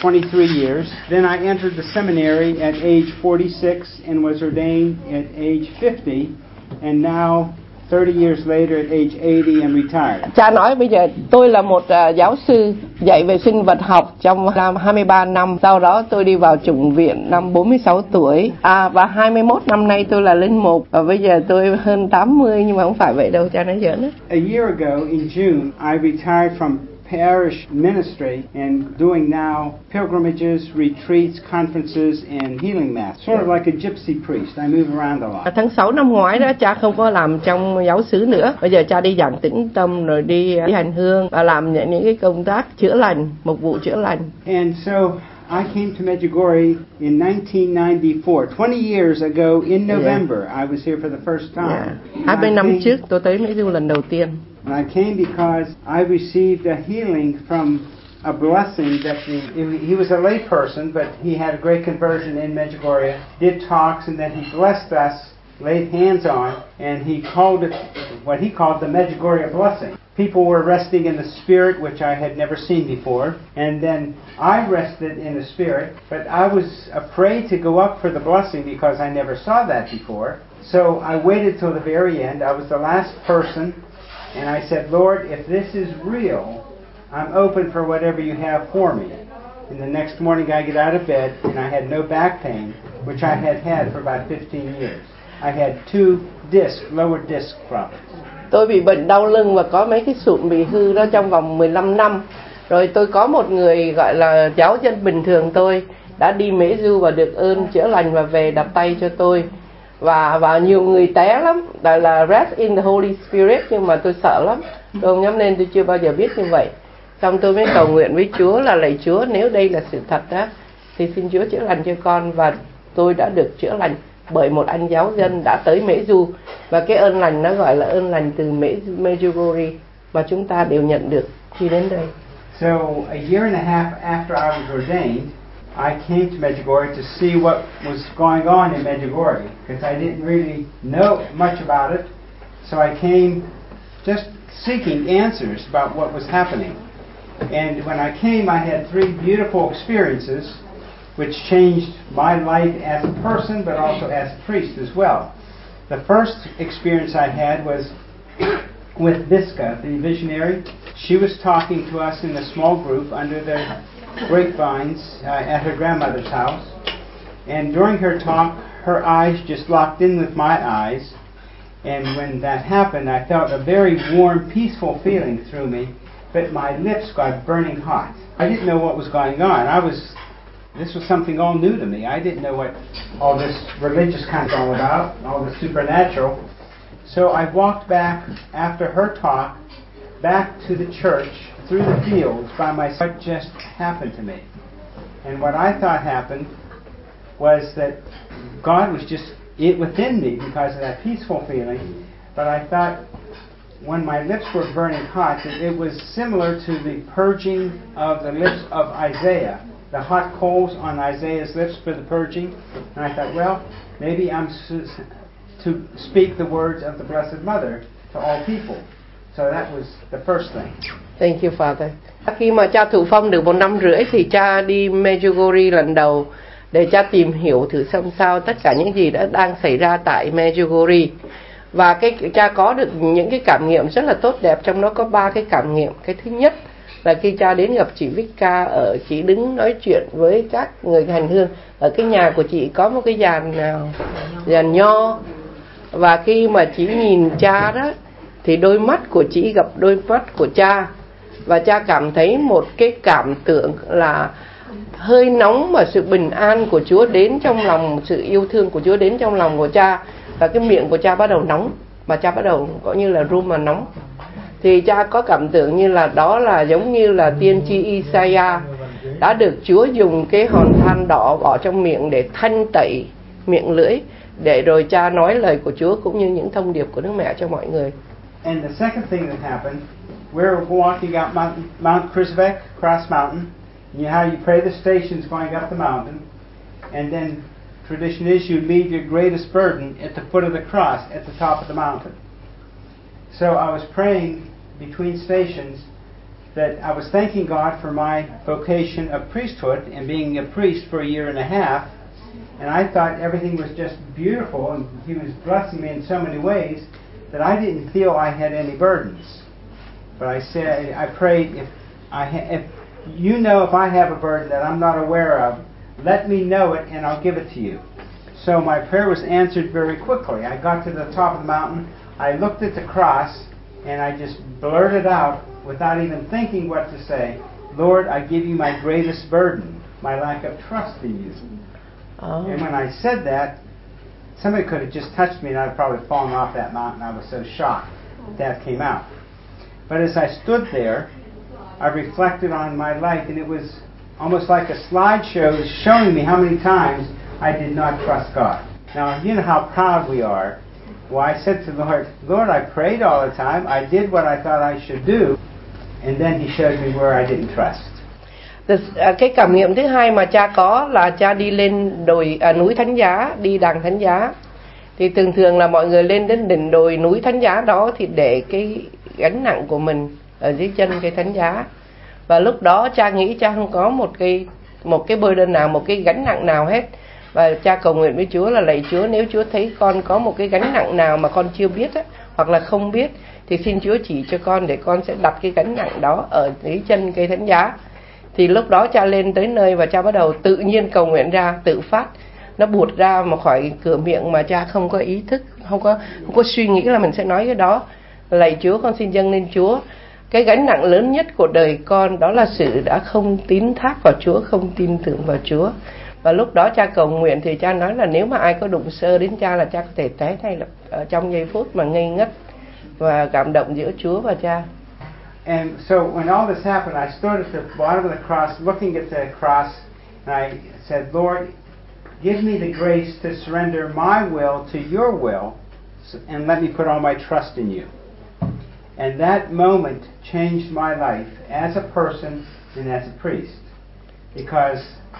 23 years. Then I entered the seminary at age 46 and was ordained at age 50, and now 30 years later at age 80 and retired. Cha nói bây giờ tôi là một giáo sư dạy về sinh vật học trong 23 năm. Sau đó tôi đi vào chủng viện năm 46 tuổi. Và 21 năm nay tôi là linh mục. Và bây giờ tôi hơn 80 nhưng mà không phải vậy đâu, cha nói giỡn. A year ago in June, I retired from parish ministry and doing now pilgrimages, retreats, conferences, and healing mass. Sort of like a gypsy priest. I move around a lot. Tháng 6 năm ngoái đó, cha không có làm trong giáo xứ nữa. Bây giờ cha đi giảng tĩnh tâm rồi đi hành hương và làm những cái công tác chữa lành, mục vụ chữa lành. And so I came to Medjugorje in 1994. 20 years ago in November, I was here for the first time. 20 năm trước tôi tới Mỹ Du lần đầu tiên. And I came because I received a healing from a blessing that he was a lay person, but he had a great conversion in Medjugorje, did talks, and then he blessed us, laid hands on, and he called it what he called the Medjugorje blessing. People were resting in the Spirit, which I had never seen before, and then I rested in the Spirit, but I was afraid to go up for the blessing because I never saw that before. So I waited till the very end. I was the last person. And I said, Lord, if this is real, I'm open for whatever you have for me. And the next morning I get out of bed and I had no back pain, which I had had for about 15 years. I had 2 lower disc problems. Tôi bị bệnh đau lưng và có mấy cái sụn bị hư đó trong vòng 15 năm. Rồi tôi có một người gọi là giáo dân bình thường tôi đã đi Mễ Du và được ơn chữa lành và về đặt tay cho tôi. Và nhiều người té lắm, đó là rest in the Holy Spirit, nhưng mà tôi sợ lắm, tôi không dám lên, tôi chưa bao giờ biết như vậy. Xong tôi mới cầu nguyện với Chúa là lạy Chúa, nếu đây là sự thật đó thì xin Chúa chữa lành cho con. Và tôi đã được chữa lành bởi một anh giáo dân đã tới Mễ Du, và cái ơn lành nó gọi là ơn lành từ Medjugorje mà chúng ta đều nhận được khi đến đây. So a year and a half after I was ordained, I came to Medjugorje to see what was going on in Medjugorje, because I didn't really know much about it. So I came just seeking answers about what was happening. And when I came, I had 3 beautiful experiences which changed my life as a person, but also as a priest as well. The first experience I had was with Visca, the visionary. She was talking to us in a small group under the grapevines at her grandmother's house, and during her talk her eyes just locked in with my eyes, and when that happened I felt a very warm, peaceful feeling through me, but my lips got burning hot. I didn't know what was going on. This was something all new to me. I didn't know what all this religious kind of all about, all the supernatural. So I walked back after her talk back to the church through the fields by myself. What just happened to me? And what I thought happened was that God was just within me because of that peaceful feeling. But I thought when my lips were burning hot, that it was similar to the purging of the lips of Isaiah, the hot coals on Isaiah's lips for the purging. And I thought, well, maybe I'm to speak the words of the Blessed Mother to all people. So that was the first thing. Thank you, Father. Khi mà cha thụ phong được 1 năm rưỡi thì cha đi Medjugorje lần đầu để cha tìm hiểu thử xem sao tất cả những gì đang xảy ra tại Medjugorje. Và cha có được những cái cảm nghiệm rất là tốt đẹp, trong đó có 3 cái cảm nghiệm. Cái thứ nhất là khi cha đến gặp chị Vika chị đứng nói chuyện với các người hành hương ở cái nhà của chị, có một cái giàn nho, và khi mà chị nhìn cha đó thì đôi mắt của chị gặp đôi mắt của cha, và cha cảm thấy một cái cảm tưởng là hơi nóng mà sự bình an của Chúa đến trong lòng, sự yêu thương của Chúa đến trong lòng của cha, và cái miệng của cha bắt đầu nóng, mà cha bắt đầu có như là run mà nóng. Thì cha có cảm tưởng như là đó là giống như là tiên tri Isaiah đã được Chúa dùng cái hòn than đỏ bỏ trong miệng để thanh tẩy miệng lưỡi, để rồi cha nói lời của Chúa cũng như những thông điệp của Đức Mẹ cho mọi người. And the second thing that happened, we're walking up Mount Krzivec, Cross Mountain. You know how you pray the stations going up the mountain, and then tradition is you leave your greatest burden at the foot of the cross at the top of the mountain. So I was praying between stations, that I was thanking God for my vocation of priesthood and being a priest for a year and a half, and I thought everything was just beautiful, and He was blessing me in so many ways that I didn't feel I had any burdens. But I prayed, if you know if I have a burden that I'm not aware of, let me know it and I'll give it to you. So my prayer was answered very quickly. I got to the top of the mountain, I looked at the cross, and I just blurted out, without even thinking what to say, Lord, I give you my greatest burden, my lack of trust in you. Oh. And when I said that, somebody could have just touched me and I'd probably fallen off that mountain. I was so shocked that came out. But as I stood there, I reflected on my life, and it was almost like a slideshow showing me how many times I did not trust God. Now, you know how proud we are. Well, I said to the Lord, Lord, I prayed all the time. I did what I thought I should do. And then He showed me where I didn't trust. Cái cảm nghiệm thứ hai mà cha có là cha đi lên núi Thánh Giá, đi đàng Thánh Giá. Thì thường thường là mọi người lên đến đỉnh đồi núi Thánh Giá đó thì để cái gánh nặng của mình ở dưới chân cái Thánh Giá. Và lúc đó cha nghĩ cha không có một cái burden nào, một cái gánh nặng nào hết. Và cha cầu nguyện với Chúa là lạy Chúa, nếu Chúa thấy con có một cái gánh nặng nào mà con chưa biết á, hoặc là không biết, thì xin Chúa chỉ cho con để con sẽ đặt cái gánh nặng đó ở dưới chân cây Thánh Giá. Thì lúc đó cha lên tới nơi và cha bắt đầu tự nhiên cầu nguyện ra, tự phát, nó buột ra mà khỏi cửa miệng mà cha không có ý thức, không có suy nghĩ là mình sẽ nói cái đó. Lạy Chúa, con xin dâng lên Chúa cái gánh nặng lớn nhất của đời con, đó là sự đã không tín thác vào Chúa, không tin tưởng vào Chúa. Và lúc đó cha cầu nguyện thì cha nói là nếu mà ai có đụng sơ đến cha là cha có thể té ngay ở trong giây phút mà ngây ngất và cảm động giữa Chúa và cha. And so when all this happened, I stood at the bottom of the cross, looking at the cross, and I said, Lord, give me the grace to surrender my will to your will, and let me put all my trust in you. And that moment changed my life as a person and as a priest, because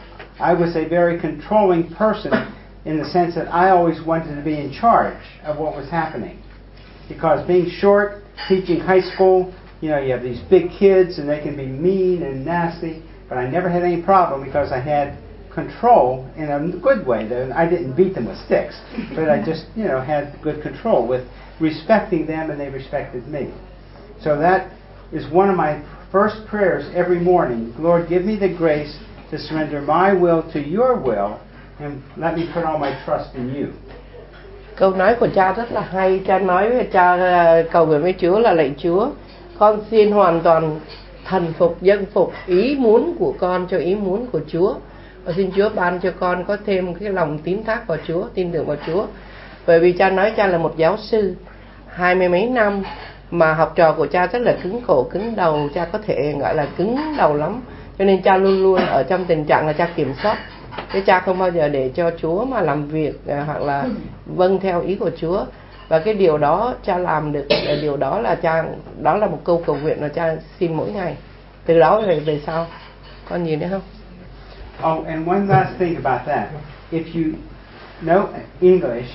I was a very controlling person in the sense that I always wanted to be in charge of what was happening. Because being short, teaching high school, you know, you have these big kids and they can be mean and nasty, but I never had any problem because I had control in a good way. I didn't beat them with sticks, but I just, you know, had good control with respecting them and they respected me. So that is one of my first prayers every morning. Lord, give me the grace to surrender my will to your will and let me put all my trust in you. Câu nói của cha rất là hay. Cha nói với cha cầu nguyện với Chúa là lạy Chúa, con xin hoàn toàn thần phục, dân phục ý muốn của con cho ý muốn của Chúa. Và xin Chúa ban cho con có thêm cái lòng tín thác vào Chúa, tin tưởng vào Chúa. Bởi vì cha nói cha là một giáo sư 20 mấy năm mà học trò của cha rất là cứng cổ, cứng đầu, cha có thể gọi là cứng đầu lắm. Cho nên cha luôn luôn ở trong tình trạng là cha kiểm soát. Cái cha không bao giờ để cho Chúa mà làm việc hoặc là vâng theo ý của Chúa. Và cái điều đó cha làm được, điều đó là cha, đó là một câu cầu nguyện mà cha xin mỗi ngày. Từ đó về sau. Con gì nữa không? Oh, and one last thing about that. If you know English,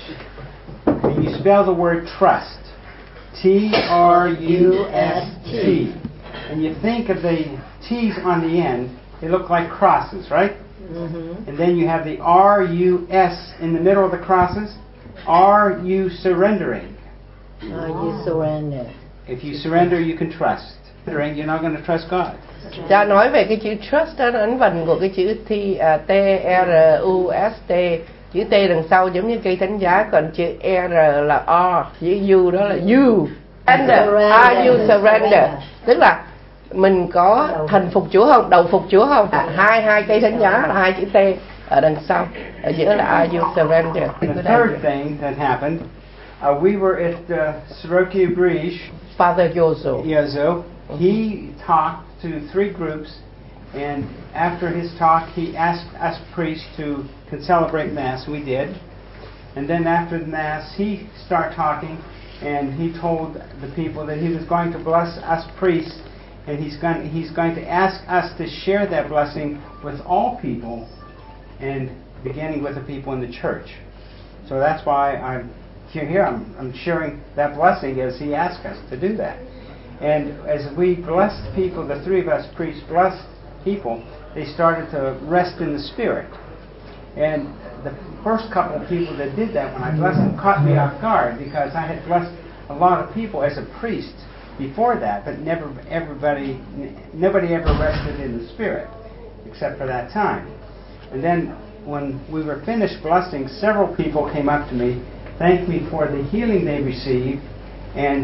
and you spell the word trust, T-R-U-S-T, and you think of the T's on the end, they look like crosses, right? Mm-hmm. And then you have the R-U-S in the middle of the crosses. Are you surrendering? Are you surrender? If you surrender, you can trust. You're not going to trust God. Cha nói về cái chữ trust đó, ấn vần của cái chữ T-R-U-S-T. Chữ T đằng sau giống như cây thánh giá, còn chữ R là R, chữ U đó là you. Are you surrender? Tức là mình có thần phục Chúa không, đầu phục Chúa không? Hai cây thánh giá là hai chữ T ở đằng sau, ở giữa là Are you surrender? The third thing that happened, we were at Sorokia Bridge. Father Yozo. He talked to 3 groups, and after his talk, he asked us priests to celebrate Mass. We did. And then after the Mass, he started talking, and he told the people that he was going to bless us priests, and he's going to ask us to share that blessing with all people, and beginning with the people in the church. So that's why I'm here. I'm sharing that blessing as he asked us to do that. And as we blessed people, the three of us priests blessed people, they started to rest in the Spirit. And the first couple of people that did that when I blessed them caught me off guard, because I had blessed a lot of people as a priest before that, but nobody ever rested in the Spirit except for that time. And then when we were finished blessing, several people came up to me, thanked me for the healing they received and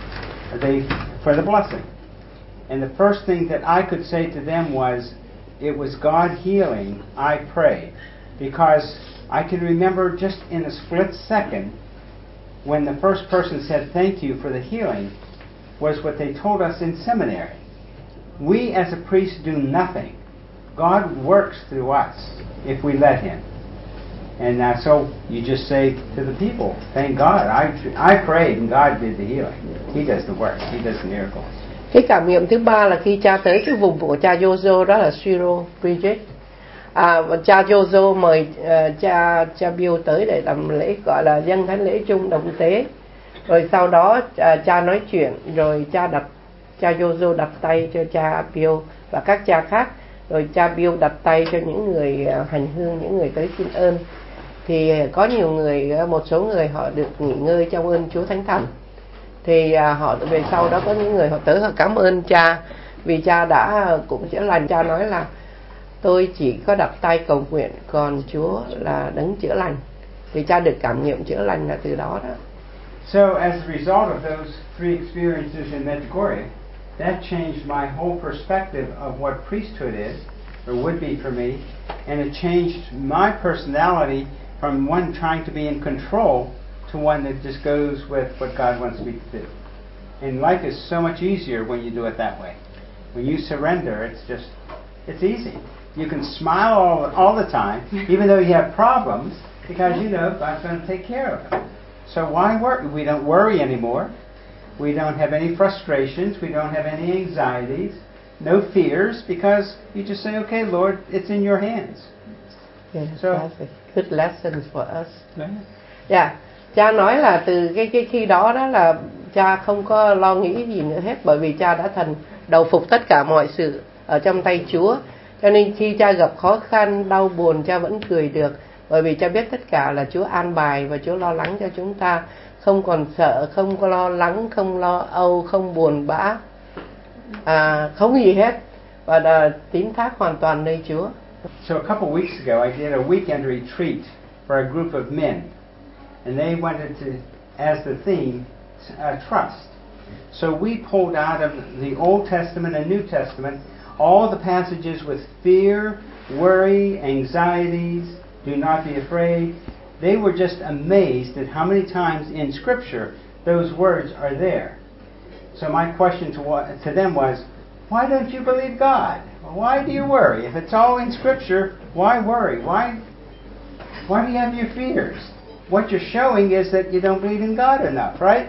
for the blessing. And the first thing that I could say to them was, it was God healing, I prayed. Because I can remember just in a split second when the first person said thank you for the healing was what they told us in seminary. We as a priest do nothing. God works through us if we let Him. And so you just say to the people, thank God, I prayed and God did the healing. He does the work, He does the miracles. Cái cảm nghiệm thứ ba là khi cha tới cái vùng của cha Jojo, đó là Syro Bridget. Cha Jojo mời cha Bill tới để làm lễ gọi là dâng thánh lễ chung đồng tế. Rồi sau đó cha nói chuyện, rồi cha Jojo đặt tay cho cha Bill và các cha khác, rồi cha Bill đặt tay cho những người hành hương, những người tới xin ơn. Thì có nhiều người, một số người họ được nghỉ ngơi trong ơn Chúa Thánh Thần. Thì họ về sau đó có những người họ tới họ cảm ơn cha vì cha đã cũng chữa lành. Cha nói là tôi chỉ có đặt tay cầu nguyện, còn Chúa là đấng chữa lành. Thì cha được cảm nghiệm chữa lành là từ đó đó. So as a result of those three experiences in Medjugorje, that changed my whole perspective of what priesthood is, or would be for me, and it changed my personality from one trying to be in control to one that just goes with what God wants me to do. And life is so much easier when you do it that way. When you surrender, it's easy. You can smile all the time, even though you have problems, because you know God's going to take care of them. So why worry? We don't worry anymore. We don't have any frustrations. We don't have any anxieties, no fears, because you just say, okay, Lord, it's in your hands. Yeah, so, that's a good lesson for us. Yeah. Cha nói là từ cái khi đó là cha không có lo nghĩ gì nữa hết, bởi vì cha đã đầu phục tất cả mọi sự ở trong tay Chúa. Cho nên khi cha gặp khó khăn, đau buồn, cha vẫn cười được, bởi vì cha biết tất cả là Chúa an bài và Chúa lo lắng cho chúng ta, không còn sợ, không có lo lắng, không lo âu, không buồn bã, không gì hết, và tín thác hoàn toàn nơi Chúa. So a couple weeks ago, I did a weekend retreat for a group of men, and they wanted to, as the theme, trust. So we pulled out of the Old Testament and New Testament all the passages with fear, worry, anxieties, do not be afraid. They were just amazed at how many times in Scripture those words are there. So my question to them was, why don't you believe God? Why do you worry? If it's all in Scripture, why worry? Why do you have your fears? What you're showing is that you don't believe in God enough, right?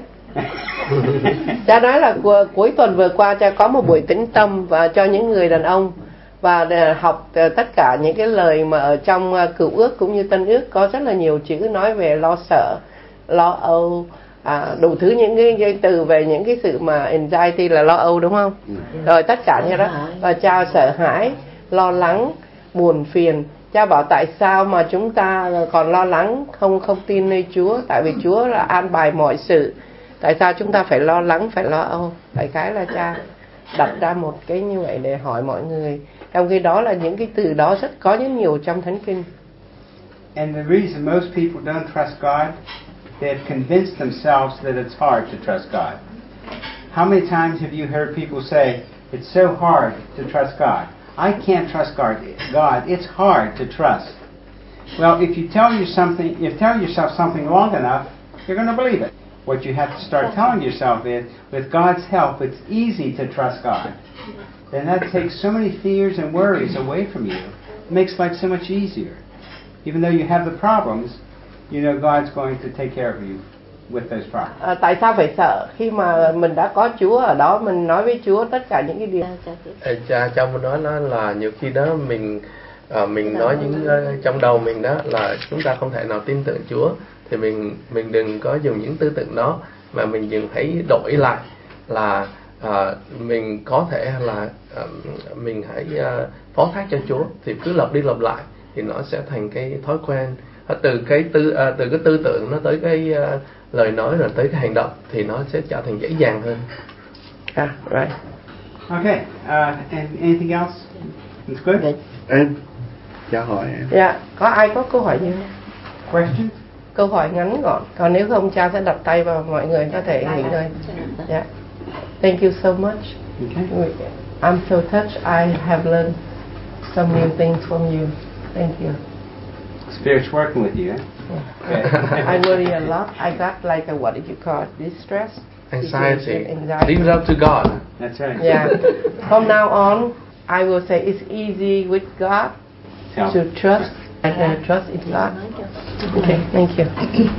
Cha nói là cuối tuần vừa qua cha có một buổi tĩnh tâm và cho những người đàn ông, và học tất cả những cái lời mà ở trong Cựu Ước cũng như Tân Ước có rất là nhiều chữ nói về lo sợ, lo âu, đủ thứ những cái từ về những cái sự mà anxiety là lo âu, đúng không? Rồi tất cả như đó, và cha sợ hãi, lo lắng, buồn phiền. Cha bảo tại sao mà chúng ta còn lo lắng, không tin nơi Chúa, tại vì Chúa là an bài mọi sự. Tại sao chúng ta phải lo lắng, phải lo âu? Đại khái là cha đặt ra một cái như vậy để hỏi mọi người. Trong khi đó là những cái từ đó có rất nhiều trong Thánh Kinh. And the reason most people don't trust God, they have convinced themselves that it's hard to trust God. How many times have you heard people say, it's so hard to trust God? I can't trust God. It's hard to trust. Well, if you tell yourself something long enough, you're going to believe it. What you have to start telling yourself is, with God's help, it's easy to trust God. Then that takes so many fears and worries away from you. It makes life so much easier. Even though you have the problems, you know God's going to take care of you with those problems. Tại sao phải sợ khi mà mình đã có Chúa ở đó, mình nói với Chúa tất cả những cái điều. Cha muốn nói là nhiều khi đó mình nói những trong đầu mình đó là chúng ta không thể nào tin tưởng Chúa, thì mình đừng có dùng những tư tưởng đó, mà mình dừng phải đổi lại là mình có thể là mình hãy phó thác cho Chúa, thì cứ lặp đi lặp lại thì nó sẽ thành cái thói quen. Từ cái tư tưởng nó tới cái lời nói rồi tới cái hành động thì nó sẽ trở thành dễ dàng hơn. Right. Okay. And anything else? It's good. Em cho hỏi em. Dạ, có ai có câu hỏi gì không? Questions? Câu hỏi ngắn gọn. Còn nếu không, cha sẽ đặt tay vào mọi người có thể nghỉ ngơi. Dạ. Thank you so much. Okay. I'm so touched. I have learned some new things from you. Thank you. Spirit's working with you. Yeah. I worry a lot. I got like a, what did you call it? Distress? Anxiety. Anxiety. Leave it up to God. That's right. Yeah. From now on, I will say it's easy with God to trust and trust in God. Okay, thank you.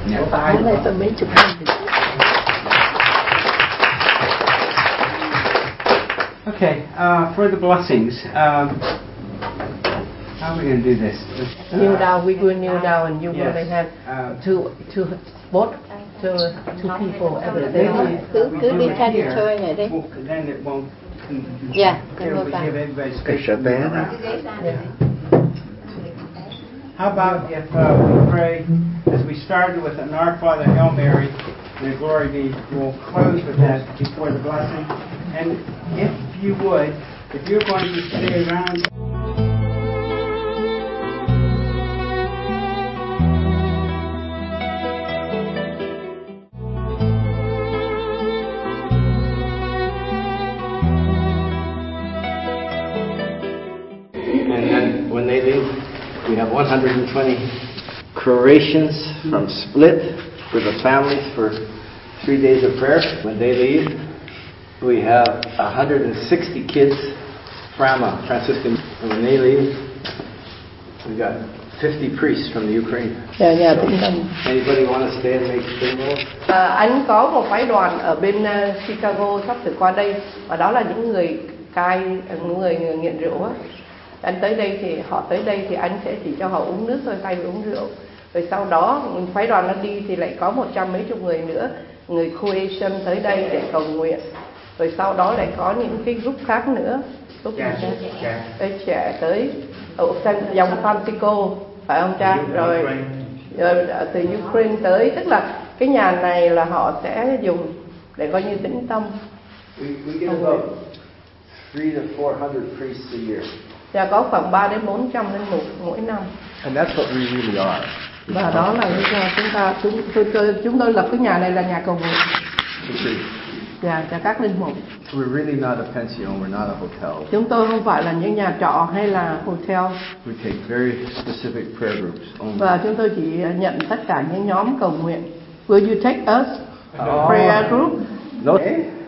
Okay, for the blessings, how are we going to do this? Kneel down, we will kneel down and you will Yes. have to both to people every day. Cứ đi cha đi chơi này đi. Then it won't. Yeah, It'll give everybody Cái space. sợ té đó. Yeah. How about if we pray as we started with an Our Father, Hail Mary, and the glory be, we'll close with that before the blessing. And if you would, if you're going to stay around. And then when they leave, we have 120 Croatians from Split with the families for 3 days of prayer. When they leave, we have 160 kids from Franciscan. And when they leave, we got 50 priests from the Ukraine. Yeah, So, anybody want to stay and make inroads? Anh có một phái đoàn ở bên Chicago sắp sửa qua đây, và đó là những người cai, những người nghiện rượu á. Anh tới đây thì họ tới đây thì anh sẽ chỉ cho họ uống nước thôi, thay vì uống rượu. Rồi sau đó phái đoàn nó đi thì lại có 100 mấy chục người nữa, người Croatian tới đây để cầu nguyện. Rồi sau đó lại có những cái group khác nữa, group trẻ tới ở dòng Francisco, phải không cha? Rồi từ Ukraine tới, tức là cái nhà này là họ sẽ dùng để coi như tĩnh tâm. We get about 300 to 400 priests a year. Và có khoảng 3 đến 400 linh mục mỗi năm. And that's what we really are. Và đó là lý do chúng tôi lập cái nhà này là nhà cầu nguyện. Và cho các linh mục. We're really not a pension, we're not a hotel. Chúng tôi không phải là những nhà trọ hay là hotel. We take very specific prayer groups only. Và chúng tôi chỉ nhận tất cả những nhóm cầu nguyện. Will you take us prayer group? No.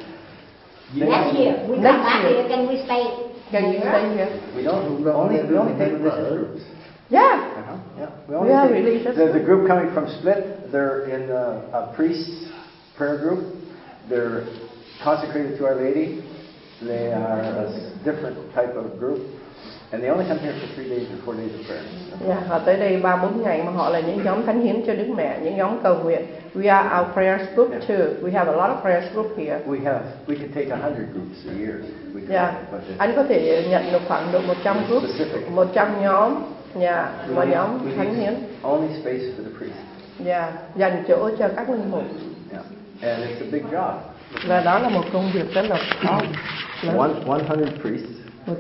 Next year, we come back here, can we stay? Can you stay here? We only take religious groups. Yeah. Yeah. We We are take, religious. there's a group coming from Split. They're in a priest's prayer group. They're consecrated to Our Lady. They are a different type of group. And they only come here for 3 days or 4 days of prayer. Yeah, họ tới đây 3-4 ngày mà họ là những nhóm thánh hiến cho Đức Mẹ, những nhóm cầu nguyện. We are our prayers group too. We have a lot of prayers group here. We can take 100 groups a year. We can Yeah. but Anh có thể nhận được khoảng độ 100 group, 100 nhóm, và nhóm thánh hiến. only space for the priest. Dành chỗ cho các linh mục. Yeah. And it's a big job. Và đó là một công việc rất là khó. 100 priests.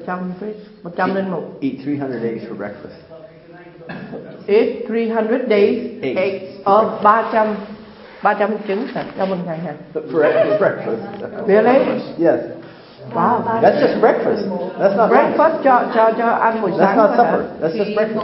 100 linh mục. Eat 300 eggs for breakfast. Eat 300 days eggs. 300 trứng trong một ngày hả? For breakfast. Really? Yes. Wow. That's just breakfast. That's not Breakfast cho ăn buổi That's sáng. not supper. That's just breakfast.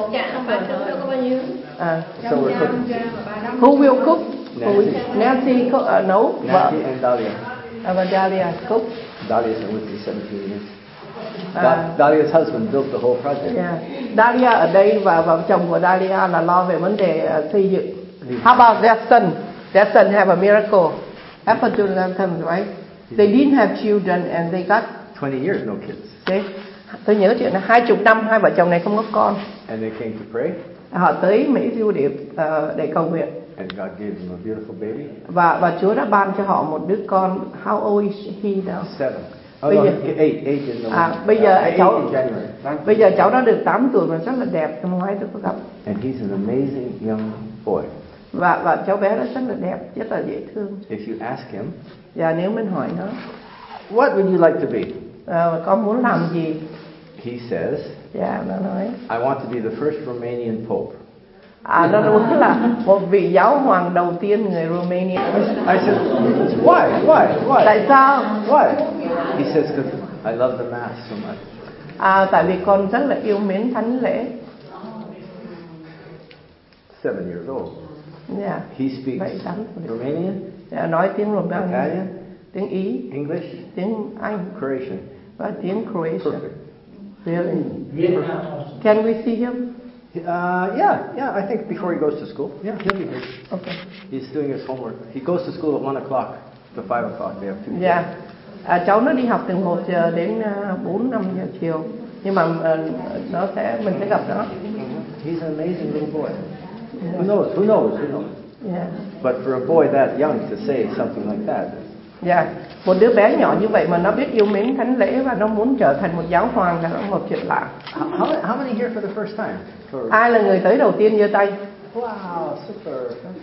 So we're cooking. Who will cook? Nancy nấu. Vợ. Nancy and Dahlia. Và Dahlia cook. Dahlia's been with me 17 years. Dahlia's husband built the whole project. Yeah. Dahlia ở đây và vợ chồng của Dahlia là lo về vấn đề xây dựng. How about their son? Their son have a miracle. Happened to them, right? They didn't have children and they got 20 years, no kids. Okay. Tôi nhớ chuyện là 20 năm hai vợ chồng này không có con. And they came to pray. Họ tới Mỹ Du để cầu nguyện. And God gave them a beautiful baby. Và Chúa đã ban cho họ một đứa con. How old is he now? 7. Oh, Bây no, giờ- 8 in the bây giờ 8 cháu- in January. Bây giờ cháu đã được 8 tuổi và rất là đẹp. Năm ngoái tôi có gặp. And he's an amazing young boy. Và cháu bé đó rất là đẹp, rất là dễ thương. If you ask him, Và nếu mình hỏi nó, what would you like to be? con muốn làm gì? He says, Dạ, nó nói, I want to be the first Romanian pope. nó muốn là một vị giáo hoàng đầu tiên người Romania. I said, why? Tại sao? Why? He says, because I love the Mass so much. Tại vì con rất là yêu mến thánh lễ. 7 years old. Dạ. He speaks Vậy lắm. Romanian, Dạ, nói tiếng Romania, Italian, tiếng Ý, English, tiếng Anh Croatian. và tiếng Croatian. Perfect. Really? Can we see him? Yeah. I think before he goes to school. Yeah, he'll be here. Okay. He's doing his homework. He goes to school at 1 o'clock to 5 o'clock. They have 2 Dạ. Cháu nó đi học từ 1 giờ đến 4-5 giờ chiều. Nhưng mà mình sẽ gặp nó. He's an amazing little boy. Who knows? Yeah. But for a boy that young to say something like that. Dạ. Một đứa bé nhỏ như vậy mà nó biết yêu mến thánh lễ và nó muốn trở thành một giáo hoàng là một chuyện lạ. How many here for the first time? Ai là người tới đầu tiên giơ tay? Wow, super,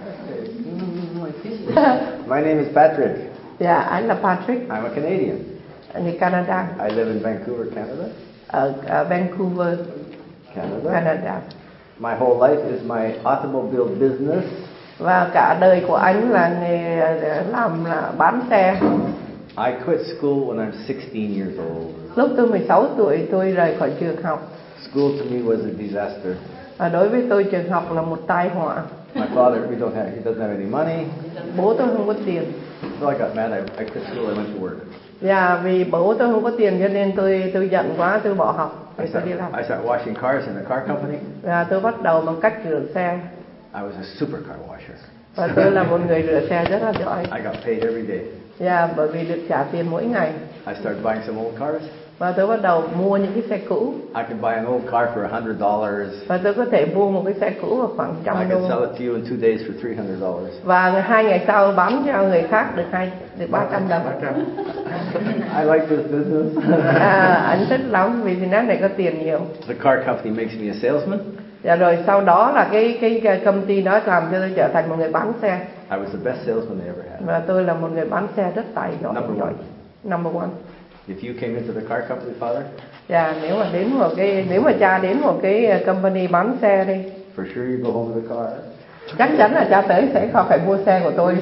fantastic. My name is Patrick. Dạ, anh là Patrick, I'm a Canadian. người Canada, I live in Vancouver, Canada. ở Vancouver, Canada. My whole life is my automobile business. Và cả đời của anh là nghề là bán xe. I quit school when I'm 16 years old. Lúc tôi 16 tuổi tôi rời khỏi trường học. School to me was a disaster. Đối với tôi trường học là một tai họa. My father, he doesn't have any money. Bố tôi không có tiền. So I got mad. I quit school. I went to work. Dạ, vì bố tôi không có tiền cho nên tôi giận quá, tôi bỏ học. I started washing cars in a car company. Và tôi bắt đầu bằng cách rửa xe. I was a super car washer. Và tôi là một người rửa xe rất là giỏi. I got paid every day. Dạ, bởi vì được trả tiền mỗi ngày. I started buying some old cars. Và tôi bắt đầu mua những cái xe cũ. I could buy an old car for $100. Và tôi có thể mua một cái xe cũ vào khoảng I $100. could sell it to you in 2 days for $300. Và 2 ngày sau bán cho người khác được $300. I like this business. Anh thích lắm vì nó này có tiền nhiều. The car company makes me a salesman. Dạ, rồi sau đó là cái công ty đó làm cho tôi trở thành một người bán xe. I was the best salesman they ever had. Và tôi là một người bán xe rất tài giỏi. Number one. Number one. If you came into the car company, Father, Dạ, nếu mà cha đến một cái company bán xe đi, for sure you go home with a car. chắc chắn là cha tới sẽ phải mua xe của tôi.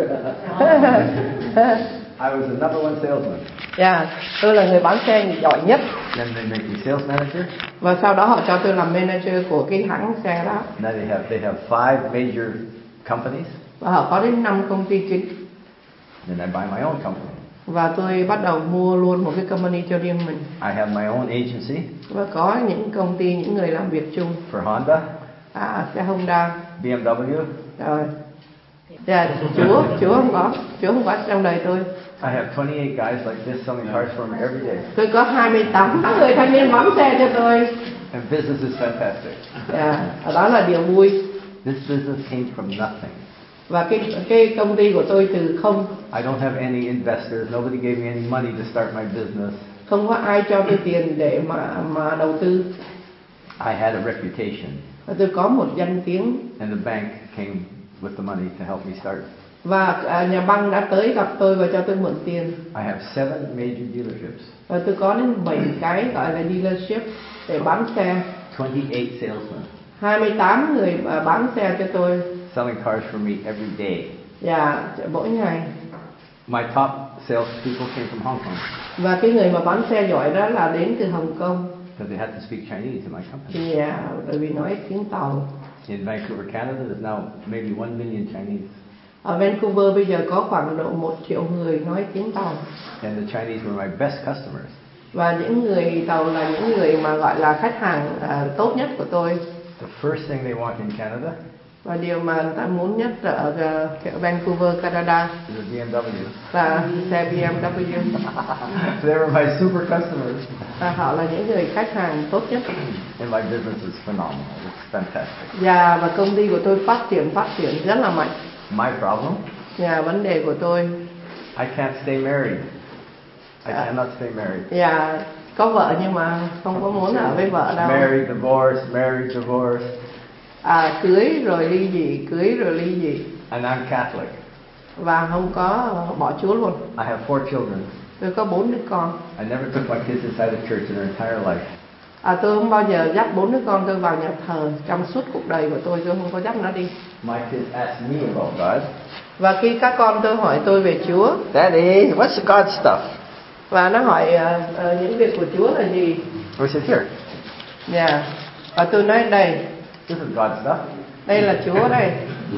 I was the number one salesman. Dạ, tôi là người bán xe giỏi nhất. Then they make me sales manager. Và sau đó họ cho tôi làm manager của cái hãng xe đó. Now they have 5 major companies. Và họ có đến 5 công ty chính. Then I buy my own company. Và tôi bắt đầu mua luôn một cái company cho riêng mình. I have my own agency. Và có những công ty, những người làm việc chung. For Honda. Xe Honda. BMW. Rồi. Dạ, Chúa không có trong đời tôi. I have 28 guys like this selling cars for me every day. Tôi có 28 người thanh niên bán xe cho tôi. And business is fantastic. Dạ, đó là điều vui. This business came from nothing. Và cái công ty của tôi từ không. I don't have any investors. Nobody gave me any money to start my business. Không có ai cho tôi tiền để mà đầu tư. I had a reputation. Và tôi có một danh tiếng. And the bank came with the money to help me start. Và nhà băng đã tới gặp tôi và cho tôi mượn tiền. I have 7 major dealerships. Và tôi có đến 7 cái gọi là dealership để bán xe. 28 salesmen. 28 người bán xe cho tôi. Selling cars for me every day. Dạ, mỗi ngày. My top sales people came from Hong Kong. Và cái người mà bán xe giỏi đó là đến từ Hồng Kông. Because they had to speak Chinese in my company. Dạ, bởi vì nói tiếng Tàu. In Vancouver, Canada, there's now maybe 1 million Chinese. Ở Vancouver bây giờ có khoảng độ 1 triệu người nói tiếng Tàu. And the Chinese were my best customers. Và những người Tàu là những người mà gọi là khách hàng tốt nhất của tôi. The first thing they want in Canada Và điều mà người ta muốn nhất ở Vancouver, Canada is a BMW. là xe BMW. They were my super customers. Và họ là những người khách hàng tốt nhất. And my business is phenomenal. It's fantastic. Và công ty của tôi phát triển rất là mạnh. My problem? Vấn đề của tôi, I can't stay married. I cannot stay married. có vợ nhưng mà không có muốn ở với vợ đâu. Married, divorce. Cưới rồi ly dị. And I'm Catholic. Và không có bỏ Chúa luôn. I have 4 children. Tôi có 4 đứa con. I never took my kids inside the church in their entire life. Tôi không bao giờ dắt 4 đứa con tôi vào nhà thờ. Trong suốt cuộc đời của tôi không có dắt nó đi. My kids ask me about God. Và khi các con tôi hỏi tôi về Chúa, Daddy, what's the God stuff? và nó hỏi những việc của Chúa là gì? I said, here. Và tôi nói đây. This is God stuff. Đây là Chúa đây.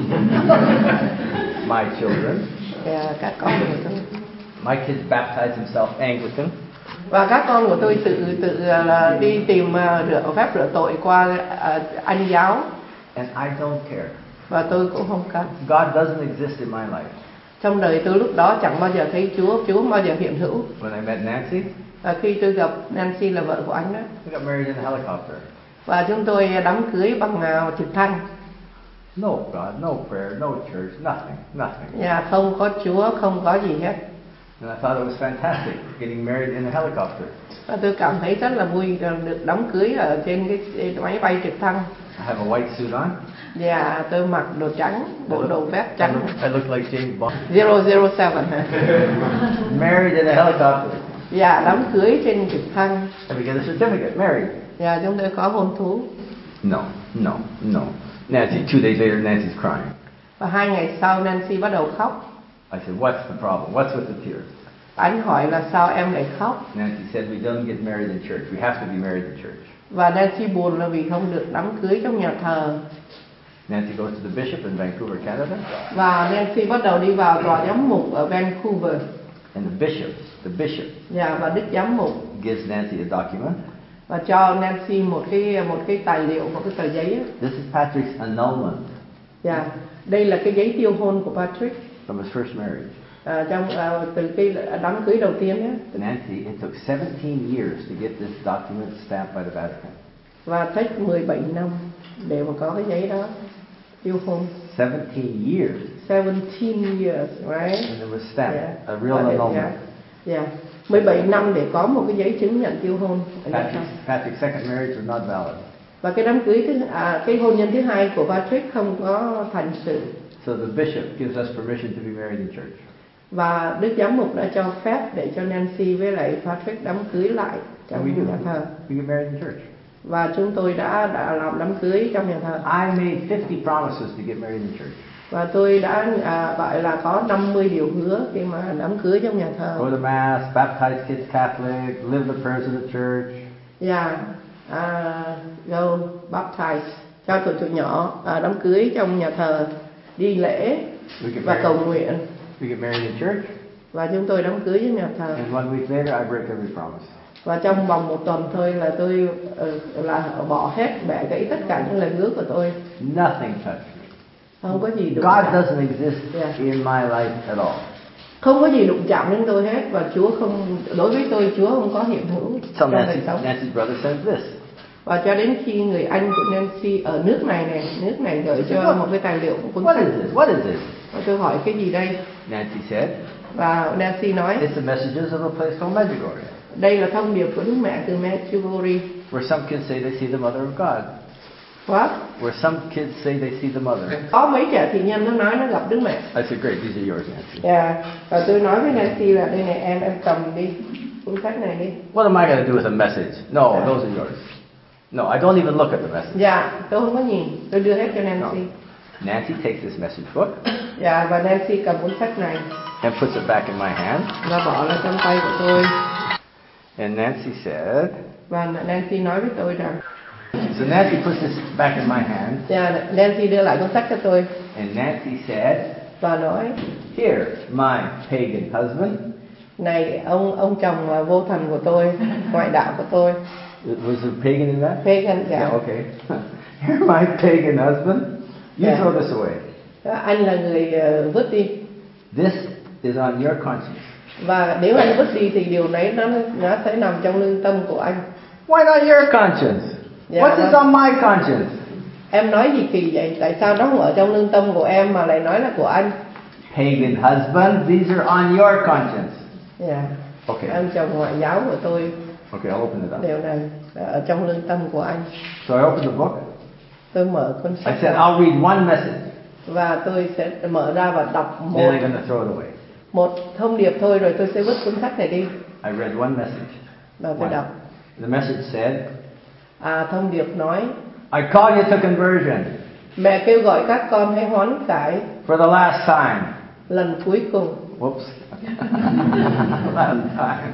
My children. Các con của tôi. My kids baptized themselves Anglican. Và các con của tôi tự là đi tìm phép rửa tội qua Anh giáo. And I don't care. Và tôi cũng không cần. God doesn't exist in my life. Trong đời tôi lúc đó chẳng bao giờ thấy Chúa không bao giờ hiện hữu. When I met Nancy. Và khi tôi gặp Nancy là vợ của anh đó. We got married in a helicopter. Và chúng tôi đám cưới bằng trực thăng. No God, no prayer, no church, nothing. Không có Chúa, không có gì hết. And I thought it was fantastic getting married in a helicopter. Và tôi cảm thấy rất là vui được đám cưới ở trên cái máy bay trực thăng. I have a white suit on. Tôi mặc đồ trắng, bộ đồ vest trắng. I look like James Bond. 007 hả? Married in a helicopter. Đám cưới trên trực thăng. And we get a certificate, married. Chúng tôi có hôn thú. No. Nancy, 2 days later, Nancy's crying. Và 2 ngày sau Nancy bắt đầu khóc. I said, what's the problem? What's with the tears? Anh hỏi là sao em lại khóc? Nancy said, we don't get married in church. We have to be married in church. Và Nancy buồn là vì không được đám cưới trong nhà thờ. Nancy goes to the bishop in Vancouver, Canada. Và Nancy bắt đầu đi vào tòa giám mục ở Vancouver. And the bishop. Và đức giám mục gives Nancy a document. Và cho Nancy một cái tài liệu, một cái tờ giấy. This is Patrick's annulment. Đây là cái giấy tiêu hôn của Patrick. From his first marriage. Từ cái đám cưới đầu tiên nhé. Nancy, it took 17 years to get this document stamped by the Vatican. Và take 17 năm để mà có cái giấy đó tiêu hôn. 17 years. 17 years, right? And it was stamped, a real annulment. 17 năm để có một cái giấy chứng nhận tiêu hôn. Patrick's second marriage was not valid. Và cái đám cưới cái hôn nhân thứ hai của Patrick không có thành sự. So the bishop gives us permission to be married in church. Và đức giám mục đã cho phép để cho Nancy với lại Patrick đám cưới lại trong nhà thờ. We get married in church. Và chúng tôi đã làm đám cưới trong nhà thờ. I made 50 promises to get married in church. Và tôi đã gọi là có 50 điều hứa khi mà đám cưới trong nhà thờ. Go to mass, baptize kids Catholic, live the prayers of the church. Go baptize cho tụi nhỏ, đám cưới trong nhà thờ, đi lễ và cầu nguyện. We get married in church. Và chúng tôi đám cưới với nhà thờ. And 1 week later, I break every promise. Và trong vòng 1 tuần thôi là tôi bỏ hết, bẻ gãy tất cả những lời hứa của tôi. Nothing touched me. Không có gì đụng God chạm. doesn't exist in my life at all. Không có gì đụng chạm đến tôi hết, và Chúa không, đối với tôi Chúa không có hiện hữu trong đời sống. Nancy's brother says this. Và cho đến khi người anh của Nancy ở nước này gửi cho một cái tài liệu, một cuốn sách. What is this? Và tôi hỏi cái gì đây? Nancy said. Và Nancy nói. It's the messages of a place called Medjugorje. Đây là thông điệp của Đức Mẹ từ Medjugorje. Where some kids say they see the mother of God. What? Where some kids say they see the mother. Có mấy trẻ thị nhân nó nói nó gặp Đức Mẹ. I said, great, these are yours, Nancy. Và tôi nói với Nancy là đây này, em cầm đi cuốn sách này đi. What am I going to do with a message? No, those are yours. No, I don't even look at the message. Tôi không có nhìn, tôi đưa hết cho Nancy. No. Nancy takes this message book. Và Nancy cầm cuốn sách này. And puts it back in my hand. Và bỏ lại trong tay của tôi. And Nancy said. Và Nancy nói với tôi rằng. So Nancy puts this back in my hand. Nancy đưa lại cuốn sách cho tôi. And Nancy said. Và nói. Here, my pagan husband. Này ông chồng vô thần của tôi, ngoại đạo của tôi. Was there pagan in that? Pagan, Yeah, okay. Here, my pagan husband. You throw this away. Anh là người vứt đi. This is on your conscience. Và nếu anh vứt đi thì điều đấy nó sẽ nằm trong lương tâm của anh. Why not your conscience? Yeah, What's this on my conscience? Em nói gì kỳ vậy? Tại sao nó không ở trong lương tâm của em mà lại nói là của anh? Pagan husband, these are on your conscience. Yeah. Okay. Anh chồng ngoại giáo của tôi. Okay, I'll open it up. Điều này là ở trong lương tâm của anh. So I opened the book. Tôi mở cuốn sách. I said, I'll read one message. Và tôi sẽ mở ra và đọc Then I'm going to throw it away. một thông điệp thôi rồi tôi sẽ vứt cuốn sách này đi. I read one message. Và tôi đọc. The message said, Thông điệp nói, I call you to conversion. Mẹ kêu gọi các con hãy hoán cải. For the last time. Lần cuối cùng. Whoops. Last time.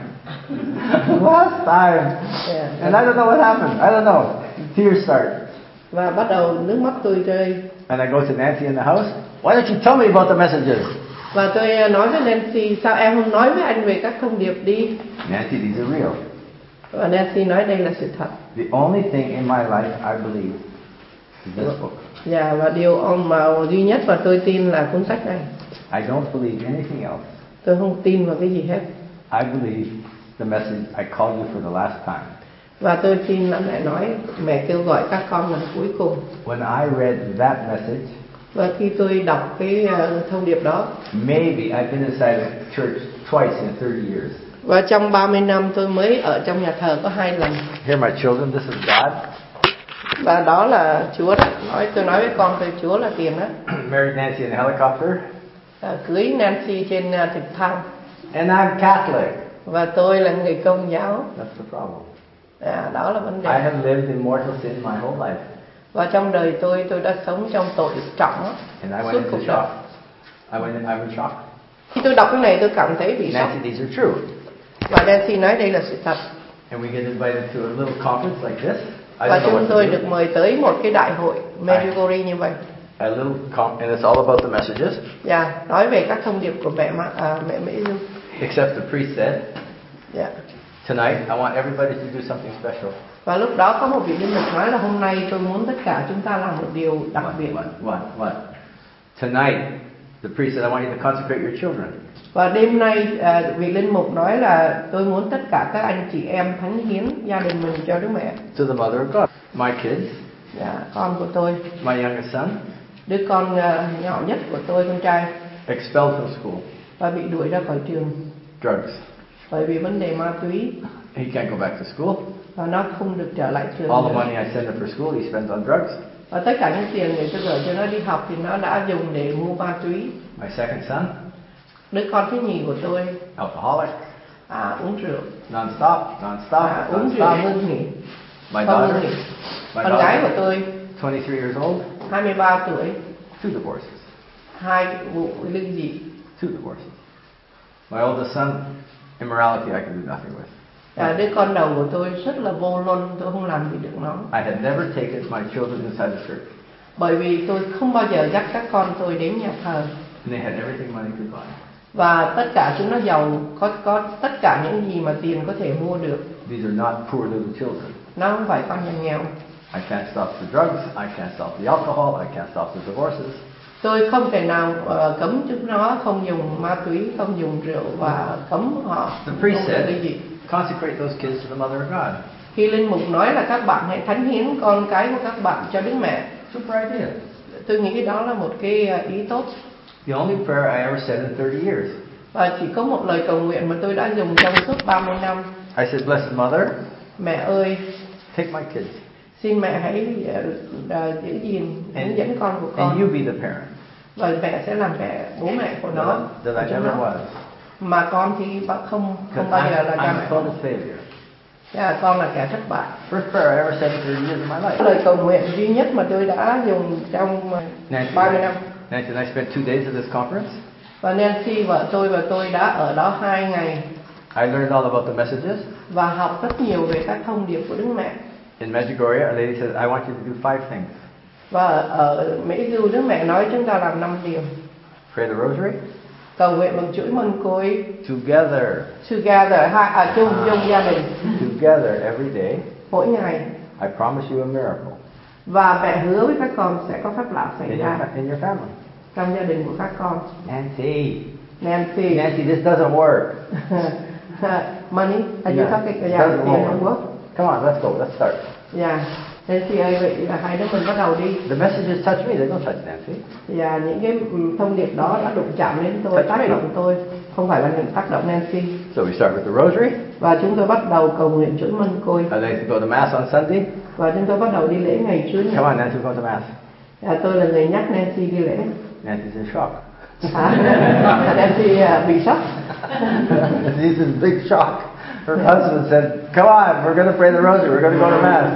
Last time. Yeah. And I don't know what happened. I don't know. Tears start. Và bắt đầu nước mắt tôi rơi. And I go to Nancy in the house. Why don't you tell me about the messages? Và tôi nói với Nancy, sao em không nói với anh về các thông điệp đi? Nancy, these are real. Và Nancy nói đây là sự thật. The only thing in my life I believe is this book. Dạ, và điều mà duy nhất mà tôi tin là cuốn sách này. I don't believe anything else. Tôi không tin vào cái gì hết. I believe the message I called you for the last time. Và tôi tin là mẹ nói, mẹ kêu gọi các con lần cuối cùng. When I read that message, và khi tôi đọc cái thông điệp đó, maybe I've been inside the church twice in 30 years. Và trong 30 năm tôi mới ở trong nhà thờ có 2 lần. Here my children, this is God. Và đó là Chúa đó. Tôi nói với con tôi, Chúa là tiền đó. Married Nancy in a helicopter. Cưới Nancy trên trực thăng. And I'm Catholic. Và tôi là người Công giáo. That's the problem. Đó là vấn đề. I have lived in mortal sin my whole life. Và trong đời tôi đã sống trong tội trọng suốt cuộc đời. I was shocked. Khi tôi đọc cái này tôi cảm thấy bị sốc. Nancy, these are true. Và Nancy nói đây là sự thật. And we get invited to a little conference like this. Và chúng tôi được mời tới một cái đại hội Medjugorje như vậy. A little and it's all about the messages. Nói về các thông điệp của mẹ Mỹ Du. Except the priest said, tonight I want everybody to do something special. Và lúc đó có một vị linh mục nói là hôm nay tôi muốn tất cả chúng ta làm một điều đặc biệt. What? Tonight, the priest said, I want you to consecrate your children. Và đêm nay vị linh mục nói là tôi muốn tất cả các anh chị em thánh hiến gia đình mình cho Đức Mẹ. To the Mother of God. My kids. Con của tôi. My youngest son. Đứa con nhỏ nhất của tôi, con trai. Expelled from school. Và bị đuổi ra khỏi trường. Drugs. Bởi vì vấn đề ma túy. He can't go back to school. Và nó không được trở lại trường. All the money I send him for school, he spends on drugs. Và tất cả những tiền người tôi gửi cho nó đi học thì nó đã dùng để mua ma túy. My second son. Đứa con thứ nhì của tôi. Alcoholic. Uống rượu. Non-stop. Uống rượu ngưng nghỉ. My daughter. Con gái của tôi. 23 years old. 23 tuổi. 2 divorces. 2 vụ ly dị. 2 divorces. My oldest son, immorality I can do nothing with. Đứa con đầu của tôi rất là vô luân, tôi không làm gì được nó. I had never taken my children inside the church. Bởi vì tôi không bao giờ dắt các con tôi đến nhà thờ. And they had everything money could buy. Và tất cả chúng nó giàu, có tất cả những gì mà tiền có thể mua được. These are not poor little children. Nó không phải con nhà nghèo. I can't stop the drugs. I can't stop the alcohol. I can't stop the divorces. Tôi không thể nào cấm chúng nó không dùng ma túy, không dùng rượu và cấm họ. The priest said, consecrate those kids to the Mother of God. Khi linh mục nói là các bạn hãy thánh hiến con cái của các bạn cho Đức Mẹ. Super idea. Tôi nghĩ đó là một cái ý tốt. The only prayer I ever said in 30 years. Và chỉ có một lời cầu nguyện mà tôi đã dùng trong suốt 30 năm. I said, Blessed Mother, mẹ ơi, take my kids. Xin mẹ hãy giữ gìn, hướng dẫn con của con. And you be the parent. Và mẹ sẽ làm bố mẹ của nó. That I never was. Mà con thì không bao giờ là cha mẹ. I'm a total failure. Con là kẻ thất bại. First prayer I ever said in 30 years of my life. Lời cầu nguyện duy nhất mà tôi đã dùng trong 30 năm. Nancy and I spent 2 days at this conference. Và Nancy vợ tôi và tôi đã ở đó 2 ngày. I learned all about the messages. Và học rất nhiều về các thông điệp của Đức Mẹ. In Medjugorje, a lady said, I want you to do 5 things. Và ở Mỹ Du, Đức Mẹ nói chúng ta làm 5 điều. Pray the rosary. Cầu nguyện bằng chuỗi mân côi. Together. Chung gia đình. Together every day. Mỗi ngày. I promise you a miracle. Và mẹ hứa với các con sẽ có phép lạ xảy ra in your family. trong gia đình của các con. Nancy, Nancy, this doesn't work. money, are you Yeah, talking? it Yeah, doesn't tiền work. không work. Come on, let's go. Let's start. Yeah, Nancy ơi, vậy là hai đứa mình bắt đầu đi. The messages touch me. They don't touch Nancy. Và những cái thông điệp đó đã đụng chạm đến tôi, Touch tác me. động tôi, không phải là những tác động Nancy. So we start with the rosary. Và chúng tôi bắt đầu cầu nguyện chuỗi mân côi. I like to go to mass on Sunday. Và chúng tôi bắt đầu đi lễ ngày Chúa Nhật. Come on, Nancy, we're going to mass. Tôi là người nhắc Nancy đi lễ. Nancy's in shock. Nancy bị sốc. She's in big shock. Her husband said, "Come on, we're going to pray the rosary. We're going to go to mass."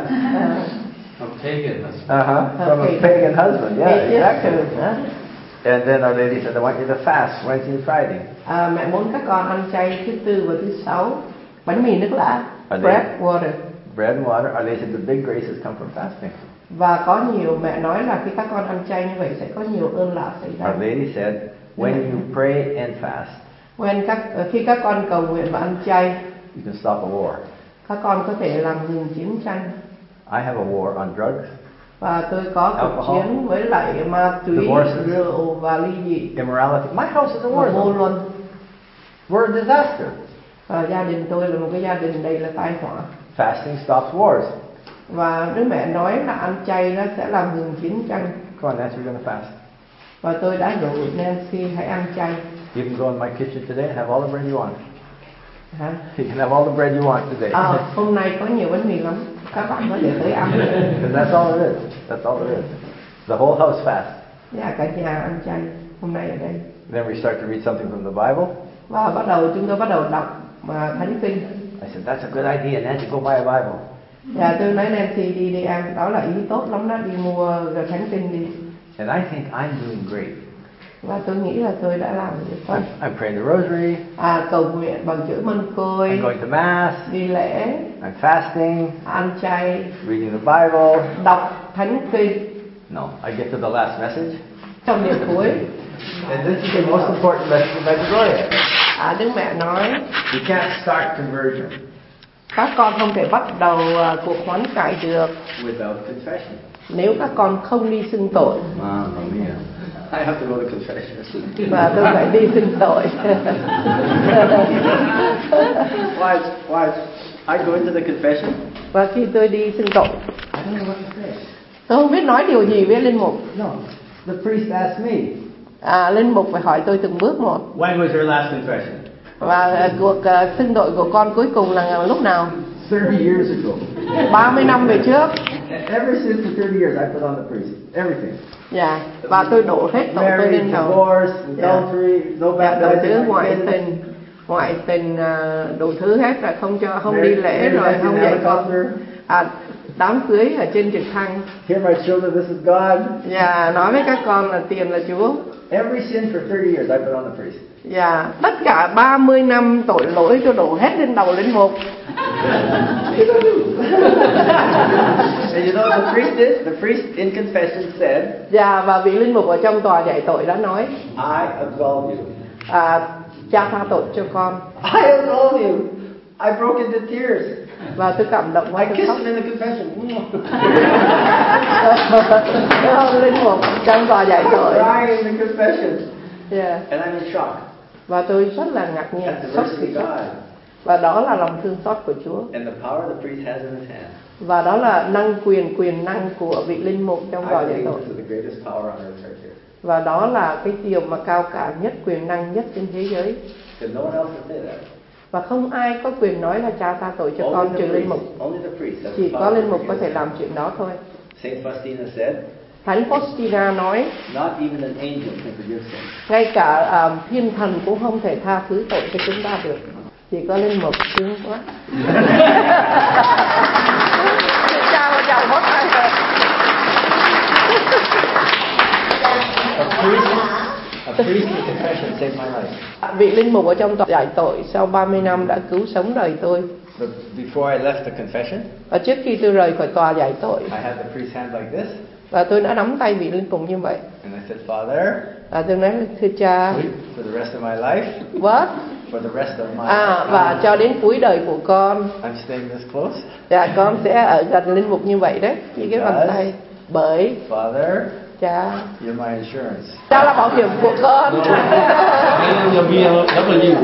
From pagan husband. From a pagan husband. Yeah, exactly. Yes. And then Our Lady said, "I want you to fast Wednesday and Friday." Mẹ muốn các con ăn chay thứ tư và thứ sáu. Bánh mì nước lã. Bread, water. Bread and water. Our Lady said the big graces come from fasting. Và có nhiều mẹ nói là khi các con ăn chay như vậy sẽ có nhiều ơn lạ xảy ra. Our Lady said, when you pray and fast, khi các con cầu nguyện và ăn chay, you can stop a war. các con có thể làm ngừng chiến tranh. I have a war on drugs, Và tôi có cuộc chiến với lại ma túy, rượu và ly dị. immorality. My house is a war Vô zone. luân. We're a disaster. Và gia đình tôi là một cái gia đình đầy là tai họa. Fasting stops wars. Và đứa mẹ nói là ăn chay nó sẽ làm ngừng chiến tranh. Come on, Nancy, we're going to fast. Và tôi đã rủ Nancy hãy ăn chay. You can go in my kitchen today and have all the bread you want. Hả? You can have all the bread you want today. Hôm nay có nhiều bánh mì lắm. Các bạn có thể tới ăn. Because that's all it is. That's all it is. The whole house fast. Dạ, cả nhà ăn chay hôm nay ở đây. Then we start to read something from the Bible. Và chúng tôi bắt đầu đọc Thánh Kinh. I said, that's a good idea, Nancy, go buy a Bible. Dạ, tôi nói Nancy đi ăn, đó là ý tốt lắm đó, đi mua Thánh Kinh đi. And I think I'm doing great. Và tôi nghĩ là tôi đã làm được tốt. I'm praying the rosary. Cầu nguyện bằng chữ mân côi. I'm going to mass. Đi lễ. I'm fasting. Ăn chay. Reading the Bible. Đọc Thánh Kinh. No, I get to the last message. Trong điều cuối. And this is the most important message of Medjugorje. Đức mẹ nói, You can't start conversion các con không thể bắt đầu cuộc hoán cải được without confession. nếu các con không đi xưng tội. Mamma mia. I have to go to confession. Và tôi phải đi xưng tội. Why? I go into the confession. Và khi tôi đi xưng tội, I don't know what to say. tôi không biết nói điều gì với linh mục. No, the priest asked me. Linh mục phải hỏi tôi từng bước một. When was your last confession? Và cuộc xưng tội của con cuối cùng là lúc nào? 30 years ago. 30 năm về trước. Ever since the 30 years, I put on the priest. Everything. Dạ. Và tôi đổ hết tội tôi lên đầu. Divorce, adultery, no baptism. Ngoại tình, đủ thứ hết, là không đi lễ rồi không dạy con. Đám cưới ở trên trực thăng. Here my children, this is God. Dạ, nói với các con là tiền là Chúa. Every sin for 30 years, I put on the priest. Dạ, tất cả 30 năm tội lỗi tôi đổ hết lên đầu linh mục. And you know what the priest did? The priest in confession said, Dạ, và vị linh mục ở trong tòa dạy tội đã nói, I absolve you. Cha tha tội cho con. I absolve you. I broke into tears. Và tôi cảm động quá, I tôi kissed khóc. him in the confession. Linh mục trong tòa dạy tội. Crying in the confession. Yeah. And I'm in shock. Và tôi rất là ngạc nhiên, That's the sốc mercy thì of sốc. God. Và đó là lòng thương xót của Chúa. And the power the priest has in his hand. Và đó là quyền năng của vị linh mục trong tòa I dạy believe tội. this is the greatest power on earth right here. Và đó là cái điều mà cao cả nhất, quyền năng nhất trên thế giới. Because no one else can say that. Và không ai có quyền nói là cha tha tội cho con trừ linh mục. Only the priest. Chỉ có linh mục có thể làm chuyện đó thôi. Saint Faustina said, Thánh Faustina nói, not even an angel can forgive sin. ngay cả thiên thần cũng không thể tha thứ tội cho chúng ta được. Chỉ có linh mục, sướng quá. Chào mất ai rồi. A priest in confession saved my life. Vị linh mục ở trong tòa giải tội sau 30 năm đã cứu sống đời tôi. But before I left the confession, Và trước khi tôi rời khỏi tòa giải tội, I had the priest's hand like this. và tôi đã nắm tay vị linh mục như vậy. And I said, Father, Và tôi nói, thưa cha, for the rest of my life, what? for the rest of my Và cho đến cuối đời của con, I'm staying this close. con sẽ ở gần linh mục như vậy đấy, như cái bàn tay. Bởi Father, Cha, you're my insurance. Cha là bảo hiểm của con. Nhân viên rất là nhiều.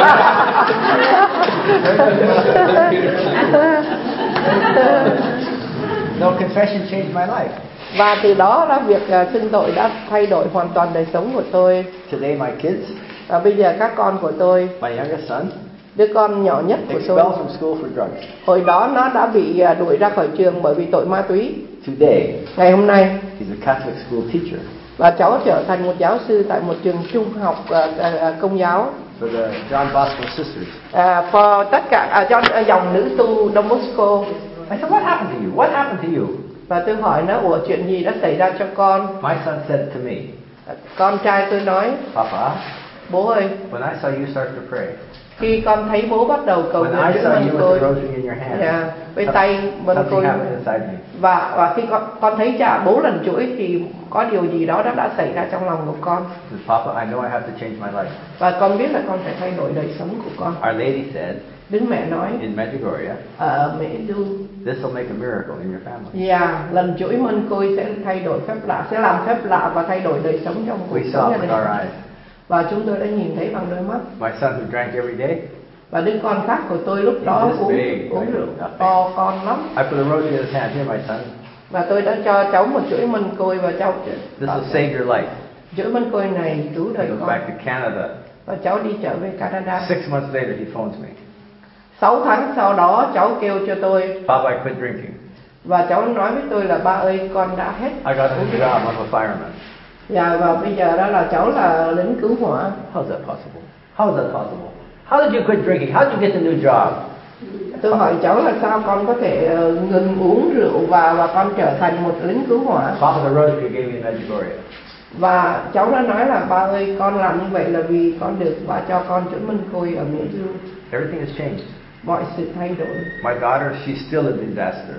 No, confession changed my life. Và từ đó là việc xưng tội đã thay đổi hoàn toàn đời sống của tôi. Today, my kids, Và bây giờ các con của tôi, my youngest son, đứa con nhỏ nhất của tôi, expelled from school for drugs. hồi đó nó đã bị đuổi ra khỏi trường bởi vì tội ma túy. Today, Ngày hôm nay, he's a Catholic school teacher và cháu trở thành một giáo sư tại một trường trung học công giáo. for the John Bosco sisters. For tất cả cho dòng nữ tu Don Bosco. I said, what happened to you? What happened to you? Và tôi hỏi nó, ủa chuyện gì đã xảy ra cho con? My son said to me, Con trai tôi nói, Papa, bố ơi, when I saw you start to pray, khi con thấy bố bắt đầu cầu when nguyện I trước saw mặt you with tôi, the rosary in your hand, với tay bên something tôi, happened inside me. và khi con thấy cha bố lần chuỗi thì có điều gì đó đã xảy ra trong lòng của con. I said, Papa, I know I have to change my life. Và con biết là con phải thay đổi đời sống của con. Our Lady said Đức mẹ nói in Medjugorje, ở Mễ Du, this will make a miracle in your family. lần chuỗi mân côi sẽ thay đổi phép lạ, sẽ làm phép lạ và thay đổi đời sống trong cuộc We sống saw gia it đình. with our eyes. Và chúng tôi đã nhìn thấy bằng đôi mắt. My son who drank every day, Và đứa con khác của tôi lúc đó uống rượu to con lắm. I put a rosary in his hand. Here, my son. Và tôi đã cho cháu một chuỗi mân côi và cháu This will save your life. chuỗi mân côi này cứu đời He goes con. back to Canada. Và cháu đi trở về Canada. 6 months later, he phones me. 6 tháng sau đó cháu kêu cho tôi. Papa, I quit drinking. Và cháu nói với tôi là ba ơi, con đã hết. I got a new job. I'm a fireman. Và bây giờ đó là cháu là lính cứu hỏa. How is that possible? How is that possible? How did you quit drinking? How did you get the new job? Tôi hỏi cháu là sao con có thể ngừng uống rượu và con trở thành một lính cứu hỏa. Papa, the rosary you gave me in Medjugorje. Và cháu đã nói là ba ơi, con làm như vậy là vì con được và cho con chuỗi mân côi ở Mỹ Du. Everything has changed. Mọi sự thay đổi. My daughter, she's still a disaster.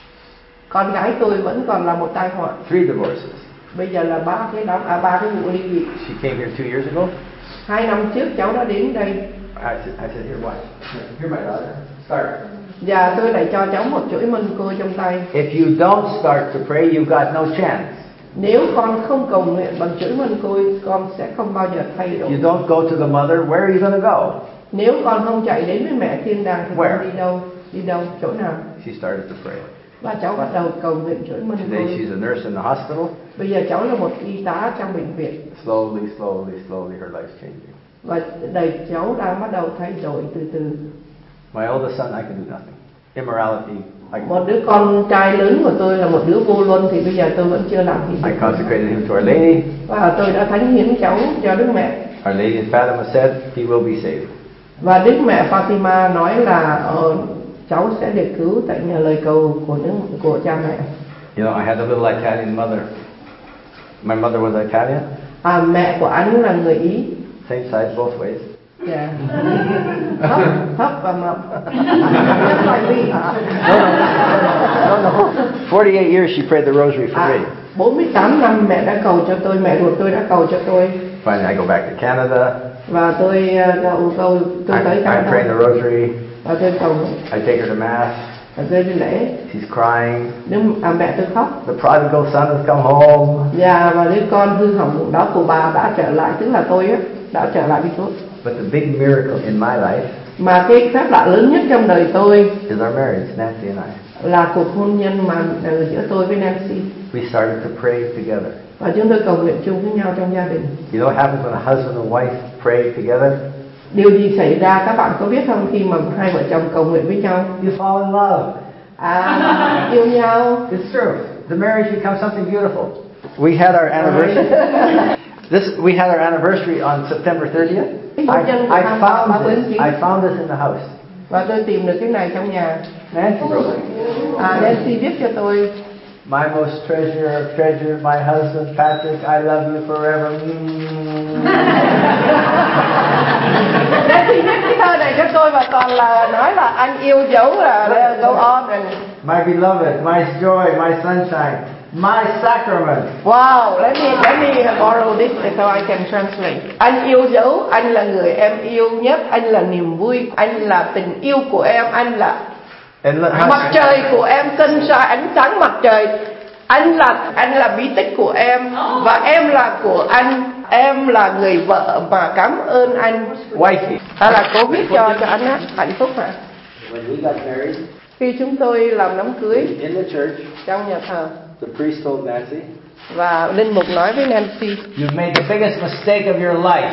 Con gái tôi vẫn còn là một tai họa. 3 divorces. Bây giờ là ba cái vụ ly dị. She came here 2 years ago. 2 năm trước cháu đã đến đây. I said, here, watch. Here, my daughter. Start. Và tôi lại cho cháu một chuỗi mân côi trong tay. If you don't start to pray, you've got no chance. Nếu con không cầu nguyện bằng chuỗi mân côi, con sẽ không bao giờ thay đổi. You don't go to the mother, where are you going to go? Nếu con không chạy đến với mẹ thiên đàng thì con đi đâu? Đi đâu? Chỗ nào? She started to pray. Và cháu bắt đầu cầu nguyện chuỗi mân Today côi. she's a nurse in the hospital. Bây giờ cháu là một y tá trong bệnh viện. Slowly, her life's changing. Và đời cháu đang bắt đầu thay đổi từ từ. My oldest son, I can do nothing. Immorality. Một đứa con trai lớn của tôi là một đứa vô luân thì bây giờ tôi vẫn chưa làm gì. I consecrated him to Our Lady. Và tôi đã thánh hiến cháu cho Đức Mẹ. Our Lady in Fatima said he will be saved. Và Đức Mẹ Fatima nói là cháu sẽ được cứu tại nhờ lời cầu của cha mẹ. You know, I had a little Italian mother. My mother was Italian. Mẹ của anh là người Ý. Same size both ways. Yeah. thấp và mập. Just like me. No. 48 years she prayed the rosary for me. 48 năm mẹ đã cầu cho tôi, mẹ ruột tôi đã cầu cho tôi. Finally, I go back to Canada. Và tôi tới Canada. I pray the rosary. Và tôi cầu. I take her to mass. Và tôi đi lễ. She's crying. Mẹ tôi khóc. The prodigal son has come home. Và đứa con hư hỏng đó của bà đã trở lại, tức là tôi á, đã trở lại với Chúa. But the big miracle in my life, mà cái phép lạ lớn nhất trong đời tôi, is our marriage, Nancy and I. Là cuộc hôn nhân mà giữa tôi với Nancy. We started to pray together. Và chúng tôi cầu nguyện chung với nhau trong gia đình. You know what happens when a husband and wife pray together? Điều gì xảy ra các bạn có biết không khi mà hai vợ chồng cầu nguyện với nhau? You fall in love. Yêu nhau. It's true. The marriage becomes something beautiful. We had our anniversary. We had our anniversary on September 30th. I found this in the house. Và tôi tìm được cái này trong nhà. Nancy wrote it. Nancy viết cho tôi. My most treasure of treasure, my husband Patrick, I love you forever. Nancy viết cái thơ này cho tôi và còn là nói là anh yêu dấu là go on and. My beloved, my joy, my sunshine, my sacrament. Wow, let me borrow this so I can translate. Anh yêu dấu, anh là người em yêu nhất, anh là niềm vui, anh là tình yêu của em, anh là mặt trời của em, sunshine, ánh sáng mặt trời. Anh là bí tích của em và em là của anh. Em là người vợ mà cảm ơn anh. Wifey. Đó là cô viết cho anh á, hạnh phúc hả? When we got married Khi chúng tôi làm đám cưới in the church, trong nhà thờ, the priest told Nancy, và linh mục nói với Nancy, "You made the biggest mistake of your life."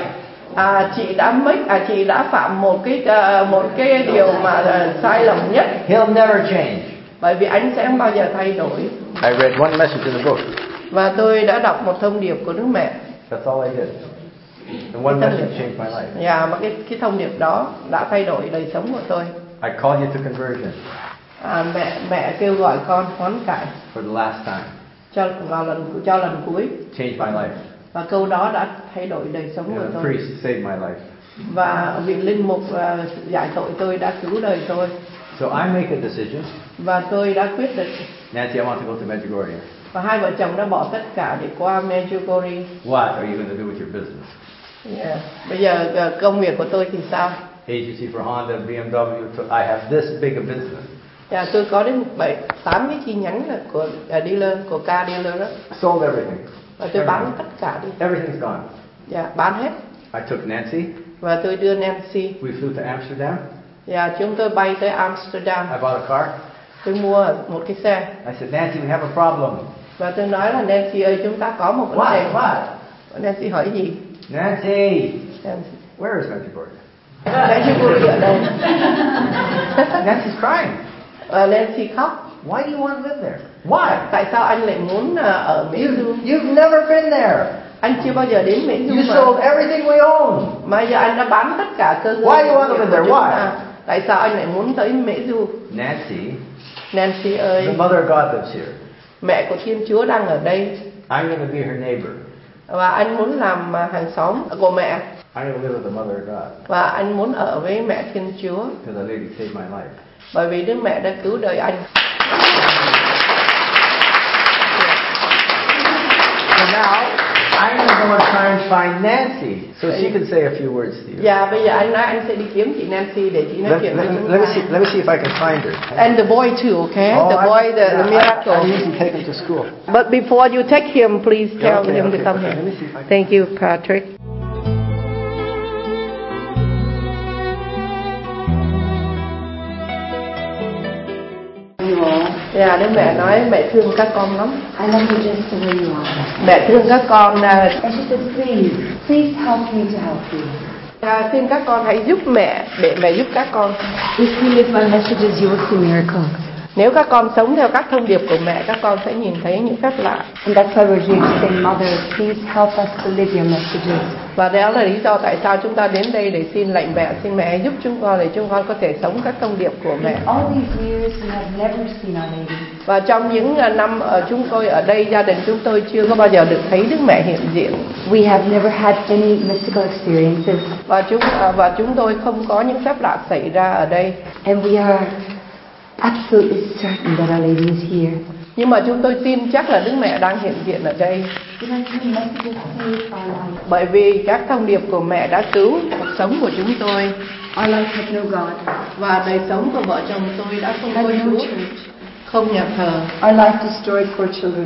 chị đã phạm một cái điều mà sai lầm nhất. He'll never change. Bởi vì anh sẽ không bao giờ thay đổi. I read one message in the book. Và tôi đã đọc một thông điệp của Đức Mẹ. That's all I did. And one message changed my life. Dạ, mà cái thông điệp đó đã thay đổi đời sống của tôi. I call you to conversion Mẹ kêu gọi con hoán cải for the last time. cho lần cuối. Changed my life. Và câu đó đã thay đổi đời sống của And the tôi. priest saved my life. Và vị linh mục giải tội tôi đã cứu đời tôi. So I make a decision. Và tôi đã quyết định. Nancy, I want to go to Medjugorje. Và hai vợ chồng đã bỏ tất cả để qua Medjugorje. What are you going to do with your business? Yeah. Bây giờ công việc của tôi thì sao? Agency for Honda, BMW. I have this big a business. Dạ, tôi có đến 8 cái chi nhánh của dealer, của car dealer đó. Sold everything. Và tôi bán tất cả đi. Everything's gone. Dạ, bán hết. I took Nancy. Và tôi đưa Nancy. We flew to Amsterdam. Dạ, chúng tôi bay tới Amsterdam. I bought a car. Tôi mua một cái xe. I said, Nancy, we have a problem. Và tôi nói là Nancy ơi, chúng ta có một vấn đề. What? Nancy hỏi gì? Nancy, Nancy. where is Medjugorje? Medjugorje ở đây. Nancy's crying. Nancy khóc. Why do you want to live there? Why? Tại sao anh lại muốn ở Mỹ Du? You've never been there. Anh chưa bao giờ đến Mỹ Du You mà. sold everything we own. Mà giờ anh đã bán tất cả cơ ngơi. Why do you want to live there? Why? Tại sao anh lại muốn tới Mỹ Du? Nancy ơi, the Mother of God lives here. Mẹ của Thiên Chúa đang ở đây. I'm going to be her neighbor. Và anh muốn làm hàng xóm của mẹ. I'm going to live with the Mother of God. Và anh muốn ở với mẹ Thiên Chúa. Because the lady saved my life. Bởi vì Đức Mẹ đã cứu đời anh. So now I'm going to go and try and find Nancy so she can say a few words to you. Dạ, bây giờ anh nói anh sẽ đi kiếm chị Nancy để chị nói chuyện với chúng ta. Let me see if I can find her. And the boy too, okay? Oh, The boy, the miracle. I usually take him to school. But before you take him, please tell him to come here. Let me see if I can. Thank you, Patrick. Dạ, Đức Mẹ nói mẹ thương các con lắm. I love you just the way you are. Mẹ thương các con. And she said, please help me to help you. Xin các con hãy giúp mẹ để mẹ giúp các con. If you live my messages, you will see miracles. Nếu các con sống theo các thông điệp của mẹ, các con sẽ nhìn thấy những phép lạ. And that's why we're here to say, Mother, please help us to live your messages. Và đó là lý do tại sao chúng ta đến đây để xin lạy mẹ, xin mẹ giúp chúng con để chúng con có thể sống các thông điệp của mẹ. In all these years, we have never seen Our Lady. Và trong những năm chúng tôi ở đây, gia đình chúng tôi chưa có bao giờ được thấy Đức Mẹ hiện diện. We have never had any mystical experiences. Và chúng tôi không có những phép lạ xảy ra ở đây. And we are absolutely certain that Our Lady is here. Nhưng mà chúng tôi tin chắc là Đức Mẹ đang hiện diện ở đây. Because your messages save our life. Bởi vì các thông điệp của mẹ đã cứu cuộc sống của chúng tôi. Our life had no God. Và đời sống của vợ chồng tôi đã không có Chúa, không nhà thờ. Our life destroyed for children.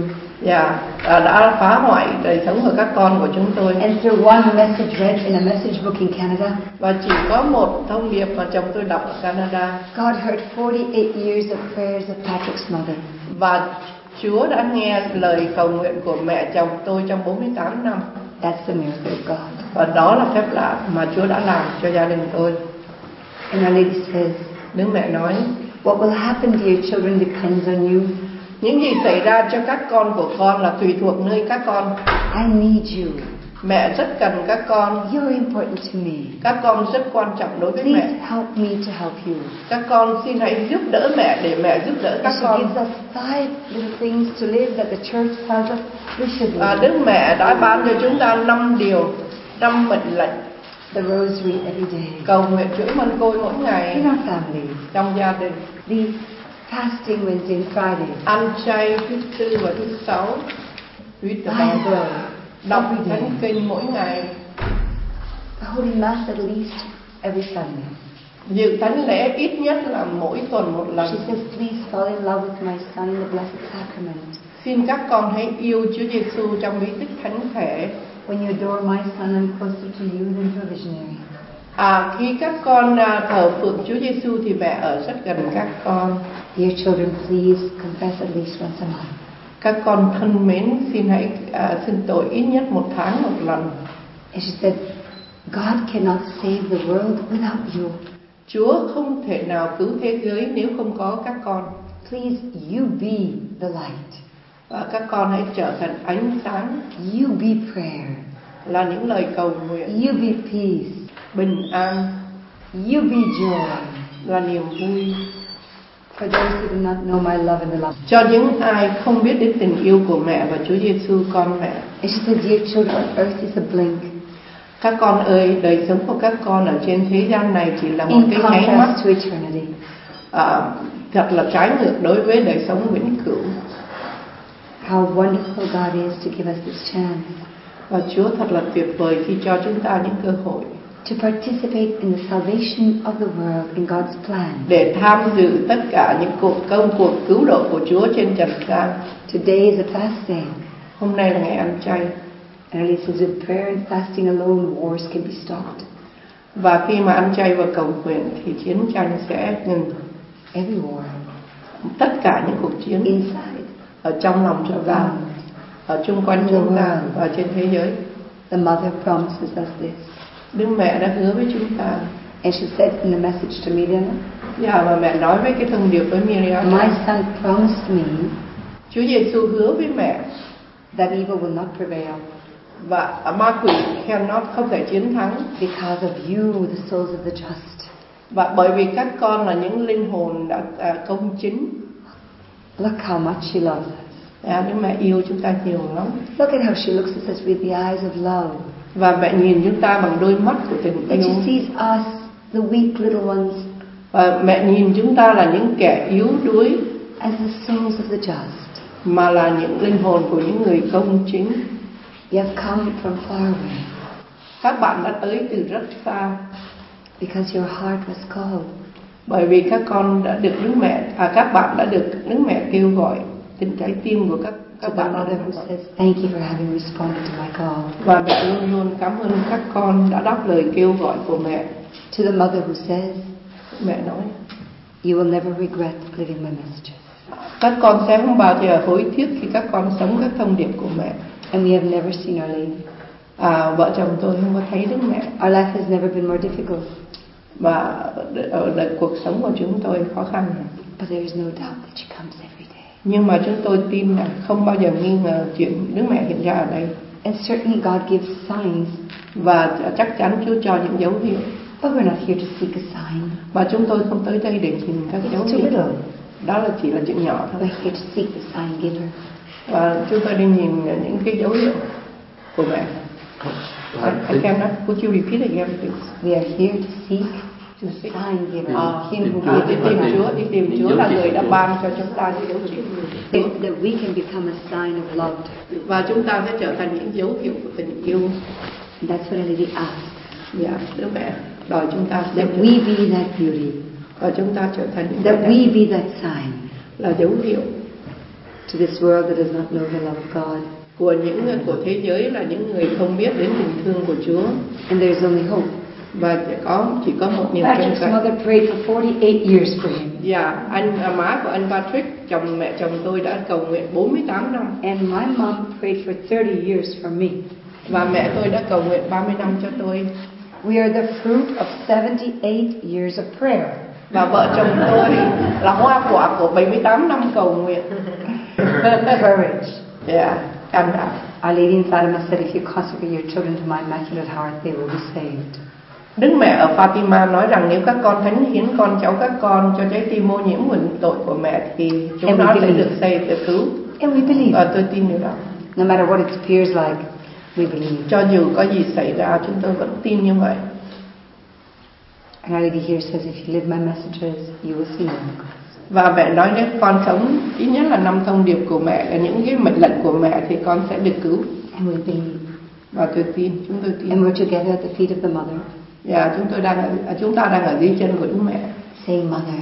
Đã phá hoại đời sống của các con của chúng tôi. And through one message read in a message book in Canada, Và chỉ có một thông điệp mà chồng tôi đọc ở Canada. God heard 48 years of prayers of Patrick's mother. Và Chúa đã nghe lời cầu nguyện của mẹ chồng tôi trong 48 năm. That's the miracle of God. Và đó là phép lạ mà Chúa đã làm cho gia đình tôi. And Our Lady says, Đức Mẹ nói, what will happen to your children depends on you. những gì xảy ra cho các con của con là tùy thuộc nơi các con. I need you. Mẹ rất cần các con. You're important to me. Các con rất quan trọng đối với mẹ. Please help me to help you. Các con xin hãy giúp đỡ mẹ để mẹ giúp đỡ các And she con. gives us 5 little things to live that the church tells us we should live. Đức Mẹ đã ban cho chúng ta 5 điều, 5 mệnh lệnh. The rosary every day. Cầu nguyện chuỗi mân côi mỗi ngày In our families. trong gia đình. The fasting Wednesday and Friday. Ăn chay thứ tư và thứ sáu. Read the Bible. Đọc thánh kinh mỗi ngày. The Holy Mass at least every Sunday. Dự thánh lễ ít nhất là mỗi tuần một lần. She says, please fall in love with my son in the Blessed Sacrament. Xin các con hãy yêu Chúa Giêsu trong bí tích thánh thể. When you adore my son, I'm closer to you than to a visionary. Khi các con thờ phượng Chúa Giêsu thì mẹ ở rất gần các con. Dear children, please confess at least once a month. Các con thân mến, xin hãy xin tội ít nhất một tháng một lần. And she said, God cannot save the world without you. Chúa không thể nào cứu thế giới nếu không có các con. Please, you be the light. Và các con hãy trở thành ánh sáng. You be prayer. Là những lời cầu nguyện. You be peace. Bình an. You be joy. Là niềm vui. For those who do not know my love and the love. Cho những ai không biết đến tình yêu của mẹ và Chúa Giêsu con mẹ. And she said, dear children, earth is a blink. Các con ơi, đời sống của các con ở trên thế gian này chỉ là một cái nháy mắt. To eternity. Thật là trái ngược đối với đời sống vĩnh cửu. How wonderful God is to give us this chance. Và Chúa thật là tuyệt vời khi cho chúng ta những cơ hội. To participate in the salvation of the world in God's plan. Để tham dự tất cả những công cuộc cứu độ của Chúa trên trần gian. Today is a fast day. Hôm nay là ngày ăn chay. And it says with prayer and fasting alone, wars can be stopped. Và khi mà ăn chay và cầu nguyện thì chiến tranh sẽ ngừng. Every war. Tất cả những cuộc chiến. Inside. Ở trong lòng chúng ta, ở chung quanh chúng ta và trên thế giới. The mother promises us this. Đức mẹ đã hứa với chúng ta. And she said in the message to Miriam. Và mẹ nói với cái thông điệp với Miriam. My son promised me. Chúa Giêsu hứa với mẹ. That evil will not prevail. Và ma quỷ không thể chiến thắng. Because of you, the souls of the just. Và bởi vì các con là những linh hồn đã công chính. Look how much she loves us. Đức mẹ yêu chúng ta nhiều lắm. Look at how she looks at us with the eyes of love. Và mẹ nhìn chúng ta bằng đôi mắt của tình yêu. And she sees us, the weak little ones. Và mẹ nhìn chúng ta là những kẻ yếu đuối. As the souls of the just. Mà là những linh hồn của những người công chính. You have come from far away. Các bạn đã tới từ rất xa. Because your heart was called. Bởi vì các con đã được các bạn đã được Đức mẹ kêu gọi. Tình trái tim của các bạn. Mother who says, thank you for having responded to my call. Và mẹ luôn luôn cảm ơn các con đã đáp lời kêu gọi của mẹ. To the mother who says, mẹ nói, you will never regret living my messages. Các con sẽ không bao giờ hối tiếc khi các con sống các thông điệp của mẹ. And we have never seen Our Lady. Vợ chồng tôi không có thấy Đức mẹ. Our life has never been more difficult. Và ở cuộc sống của chúng tôi khó khăn. But there is no doubt that she comes every day. Nhưng mà chúng tôi tin là không bao giờ nghi ngờ chuyện Đức mẹ hiện ra ở đây. And certainly God gives signs. Và chắc chắn Chúa cho những dấu hiệu. But we're not here to seek a sign. Và chúng tôi không tới đây để tìm các dấu hiệu. Đó là chỉ là chuyện nhỏ thôi. We're here to seek the sign giver. Và chúng tôi đi nhìn những cái dấu hiệu của mẹ. I cannot. Would you repeat again, please? We are here to seek the sign giver. Đi tìm Chúa là người đã ban cho chúng ta những dấu hiệu. That we can become a sign of love. Và chúng ta sẽ trở thành những dấu hiệu của tình yêu. And that's what Our Lady asked. Dạ, Đức mẹ đòi chúng ta that we be that beauty. Và chúng ta trở thành những that we be that sign. Là dấu hiệu. To this world that does not know the love of God. Của thế giới là những người không biết đến tình thương của Chúa. And there is only hope. Và chỉ có một niềm tin Patrick's mother prayed for 48 years for him. Dạ, má của anh Patrick, mẹ chồng tôi đã cầu nguyện 48 năm. And my mom prayed for 30 years for me. Và mẹ tôi đã cầu nguyện 30 năm cho tôi. We are the fruit of 78 years of prayer. Và vợ chồng tôi là hoa quả của 78 năm cầu nguyện. Courage. Yeah, can đảm. Our Lady in Fatima said, if you consecrate your children to my Immaculate Heart, they will be saved. Đức mẹ ở Fatima nói rằng nếu các con thánh hiến con cháu các con cho trái tim ô nhiễm nguồn tội của mẹ thì chúng nó sẽ được được cứu. And we believe. Và tôi tin điều đó. No matter what it appears like, we believe. Cho dù có gì xảy ra, chúng tôi vẫn tin như vậy. And Our Lady here says, if you live my messages, you will see miracles. Và mẹ nói nếu con sống ít nhất là 5 thông điệp của mẹ, những cái mệnh lệnh của mẹ thì con sẽ được cứu. And we believe. Và tôi tin, chúng tôi tin. And we're together at the feet of the mother. Dạ, chúng ta đang ở dưới chân của Đức Mẹ. Say, Mother,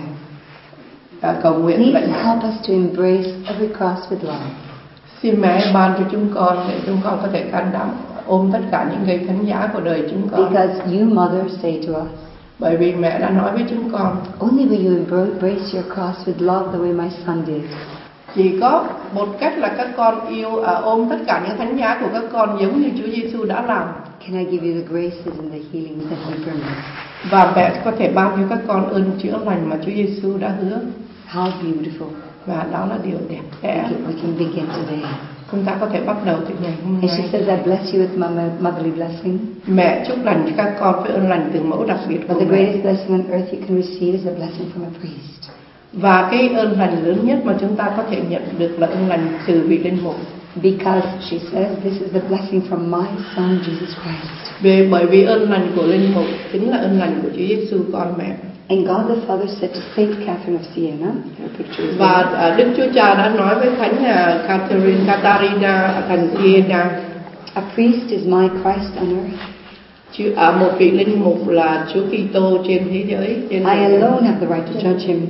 Cầu nguyện please lạy mẹ. help us to embrace every cross with love. Xin mẹ ban cho chúng con để chúng con có thể can đảm ôm tất cả những cây thánh giá của đời chúng con. Because you, Mother, say to us, Bởi vì mẹ đã nói với chúng con, only will you embrace your cross with love the way my son did. chỉ có một cách là các con ôm tất cả những thánh giá của các con giống như Chúa Giêsu đã làm. Can I give you the graces and the healings that he promised? Và mẹ có thể ban cho các con ơn chữa lành mà Chúa Giêsu đã hứa. How beautiful. Và đó là điều đẹp đẽ. We can begin today. Chúng ta có thể bắt đầu từ ngày hôm And she nay. says, I bless you with motherly blessing. Mẹ chúc lành cho các con với ơn lành từ mẫu đặc biệt But của the mẹ. greatest blessing on earth you can receive is a blessing from a priest. Và cái ơn lành lớn nhất mà chúng ta có thể nhận được là ơn lành từ vị linh mục. Because she says, this is the blessing from my son Jesus Christ. Bởi vì ơn lành của linh mục chính là ơn lành của Chúa Giêsu con mẹ. And God the Father said to Saint Catherine of Siena, her picture is there, Và Đức Chúa Cha đã nói với Thánh Catarina thành Siena, a priest is my Christ on earth. Một vị linh mục là Chúa Kitô trên thế giới. I alone have the right to judge him.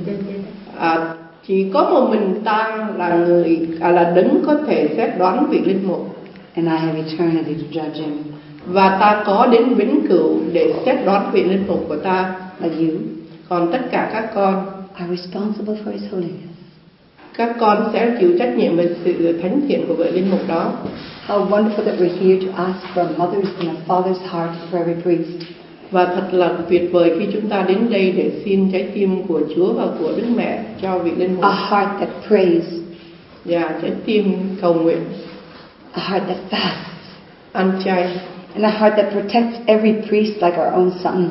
Chỉ có một mình ta là đấng có thể xét đoán vị linh mục. And I have eternity to judge him. Và ta có đến vĩnh cửu để xét đoán vị linh mục của ta. But you Còn tất cả các con are responsible for his holiness. Các con sẽ chịu trách nhiệm về sự thánh thiện của vị linh mục đó. How wonderful that we're here to ask for a mother's and a father's heart for every priest. Và thật là tuyệt vời khi chúng ta đến đây để xin trái tim của Chúa và của Đức Mẹ cho vị linh mục. A heart that prays. Và trái tim cầu nguyện. A heart that fasts. Ăn chay. And a heart that protects every priest like our own son.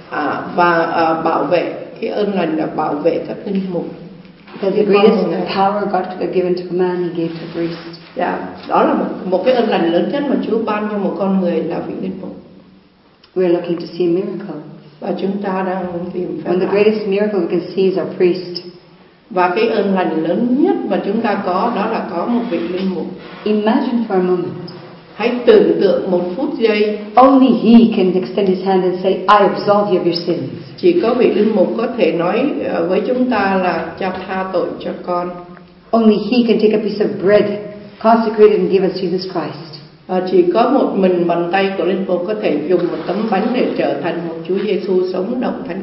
Và bảo vệ, cái ơn lành là bảo vệ các linh mục. Because the greatest power God could have given to a man, he gave to a priest. Đó là một cái ơn lành lớn nhất mà Chúa ban cho một con người là vị linh mục. We're looking to see a miracle. Và chúng ta đang tìm phép When the lạ. greatest miracle we can see is our priest. Và cái ơn lành lớn nhất mà chúng ta có đó là có một vị linh mục. Imagine for a moment. Hãy tưởng tượng một phút giây. Only he can extend his hand and say, I absolve you of your sins. Chỉ có vị linh mục có thể nói với chúng ta là Cha tha tội cho con. Only he can take a piece of bread, consecrate it and give us Jesus Christ. Chỉ có một mình bàn tay của linh mục có thể dùng một tấm bánh để trở thành một Chúa Giêsu sống động thánh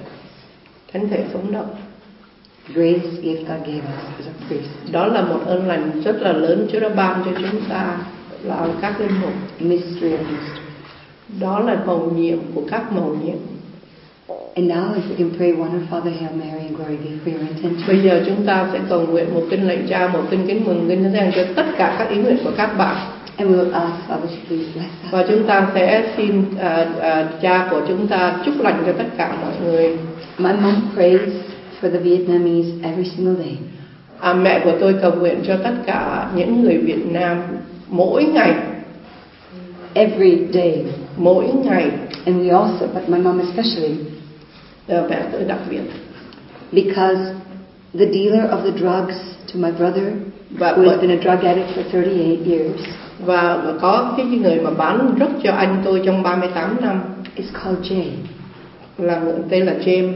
thể sống động. Greatest gift God gave us as a priest. Đó là một ơn lành rất là lớn Chúa đã ban cho chúng ta là các linh mục. Mystery of mystery. Đó là mầu nhiệm của các mầu nhiệm. And now if we can pray one Our Father, Hail Mary, and glory be for your intention. Bây giờ chúng ta sẽ cầu nguyện một kinh lạy Cha, một kinh kính mừng, kinh thánh dành cho tất cả các ý nguyện của các bạn. And we will ask Father to please bless us. Và chúng ta sẽ xin Cha của chúng ta chúc lành cho tất cả mọi người. My mom prays for the Vietnamese every single day. Mẹ của tôi cầu nguyện cho tất cả những người Việt Nam mỗi ngày. Every day. Mỗi ngày. And we also, but my mom especially. Mẹ tôi đặc biệt. Because the dealer of the drugs to my brother, who has been a drug addict for 38 years. Và có cái người mà bán drugs cho anh tôi trong 38 năm. Is called Jay. Là tên là James.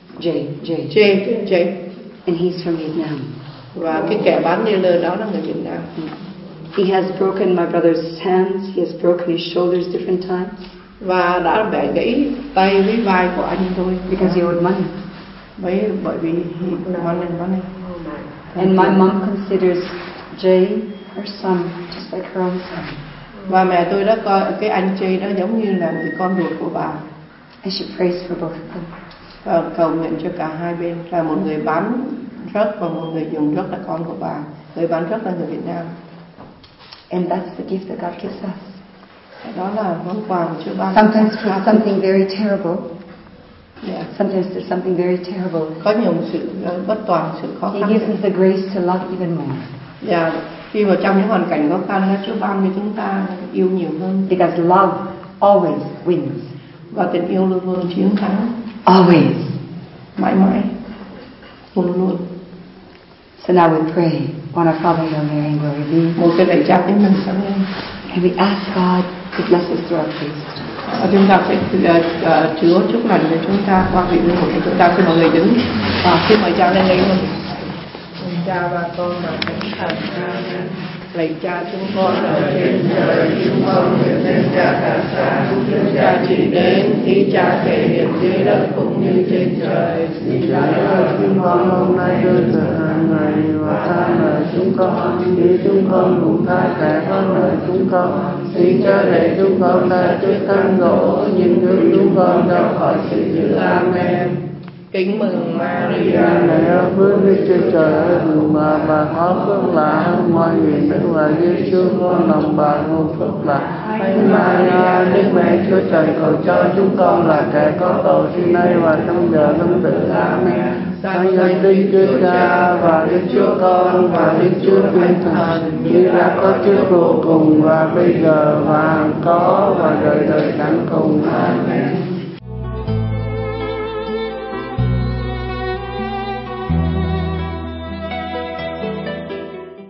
Jay. And he's from Vietnam. Và cái kẻ bán dealer đó là người Việt Nam. He has broken my brother's hands. He has broken his shoulders different times. Và đã bẻ gãy tay với vai của anh tôi. Because he owed money. Bởi vì he wanted money. And my mom considers Jay her son, just like her own son. Và mẹ tôi đã coi cái anh Jay đó giống như là người con ruột của bà. And she prays for both of them. Và cầu nguyện cho cả hai bên, là một người bán drugs và một người dùng drugs là con của bà. Người bán drugs là người Việt Nam. And that's the gift that God gives us. Đó là món quà của Chúa ban. Sometimes for something very terrible. Yeah. Sometimes there's something very terrible. Có nhiều sự bất toàn, sự khó khăn. He gives us the grace to love even more. Khi mà trong những hoàn cảnh khó khăn đó, Chúa ban cho chúng ta yêu nhiều hơn. Because love always wins. Và tình yêu luôn luôn chiến thắng. Always. Mãi mãi. Luôn luôn. So now we pray. On our Father, Hail Mary, and glory be. Một cái lạy Cha kính mừng sáng lên. And we ask God to bless us through our priest. Chúng ta phải Chúa chúc lành cho chúng ta qua vị linh mục của chúng ta. Xin mọi người đứng và xin mời cha lên đây luôn. Cha và con và Thánh Thần. Lạy Cha chúng con ở trên trời, chúng con nguyện danh Cha cả sáng, chúng Cha chỉ đến, ý Cha thể hiện dưới đất cũng như trên trời. Xin Cha ơi, chúng con hôm nay đưa sự hàng ngày và tha nợ chúng con, như chúng con cũng tha kẻ có nợ chúng con. Xin Cha để chúng con ta trước cám dỗ, nhưng cứu chúng con ra khỏi sự dữ. Amen. Kính mừng Maria, Này ơn phước Đức Chúa Trời ơi, bà có phước lạ hơn mọi người nữ, và Giêsu con lòng bà ngôn phước lạ. Thánh Maria, Đức Mẹ Chúa Trời, cầu cho chúng con là kẻ có tội khi nay và trong giờ lâm tử. Amen. Sáng danh Đức Chúa Cha và Đức Chúa Con và Đức Chúa Thánh Thần, như đã có trước vô cùng và bây giờ và hằng có và đời đời chẳng cùng.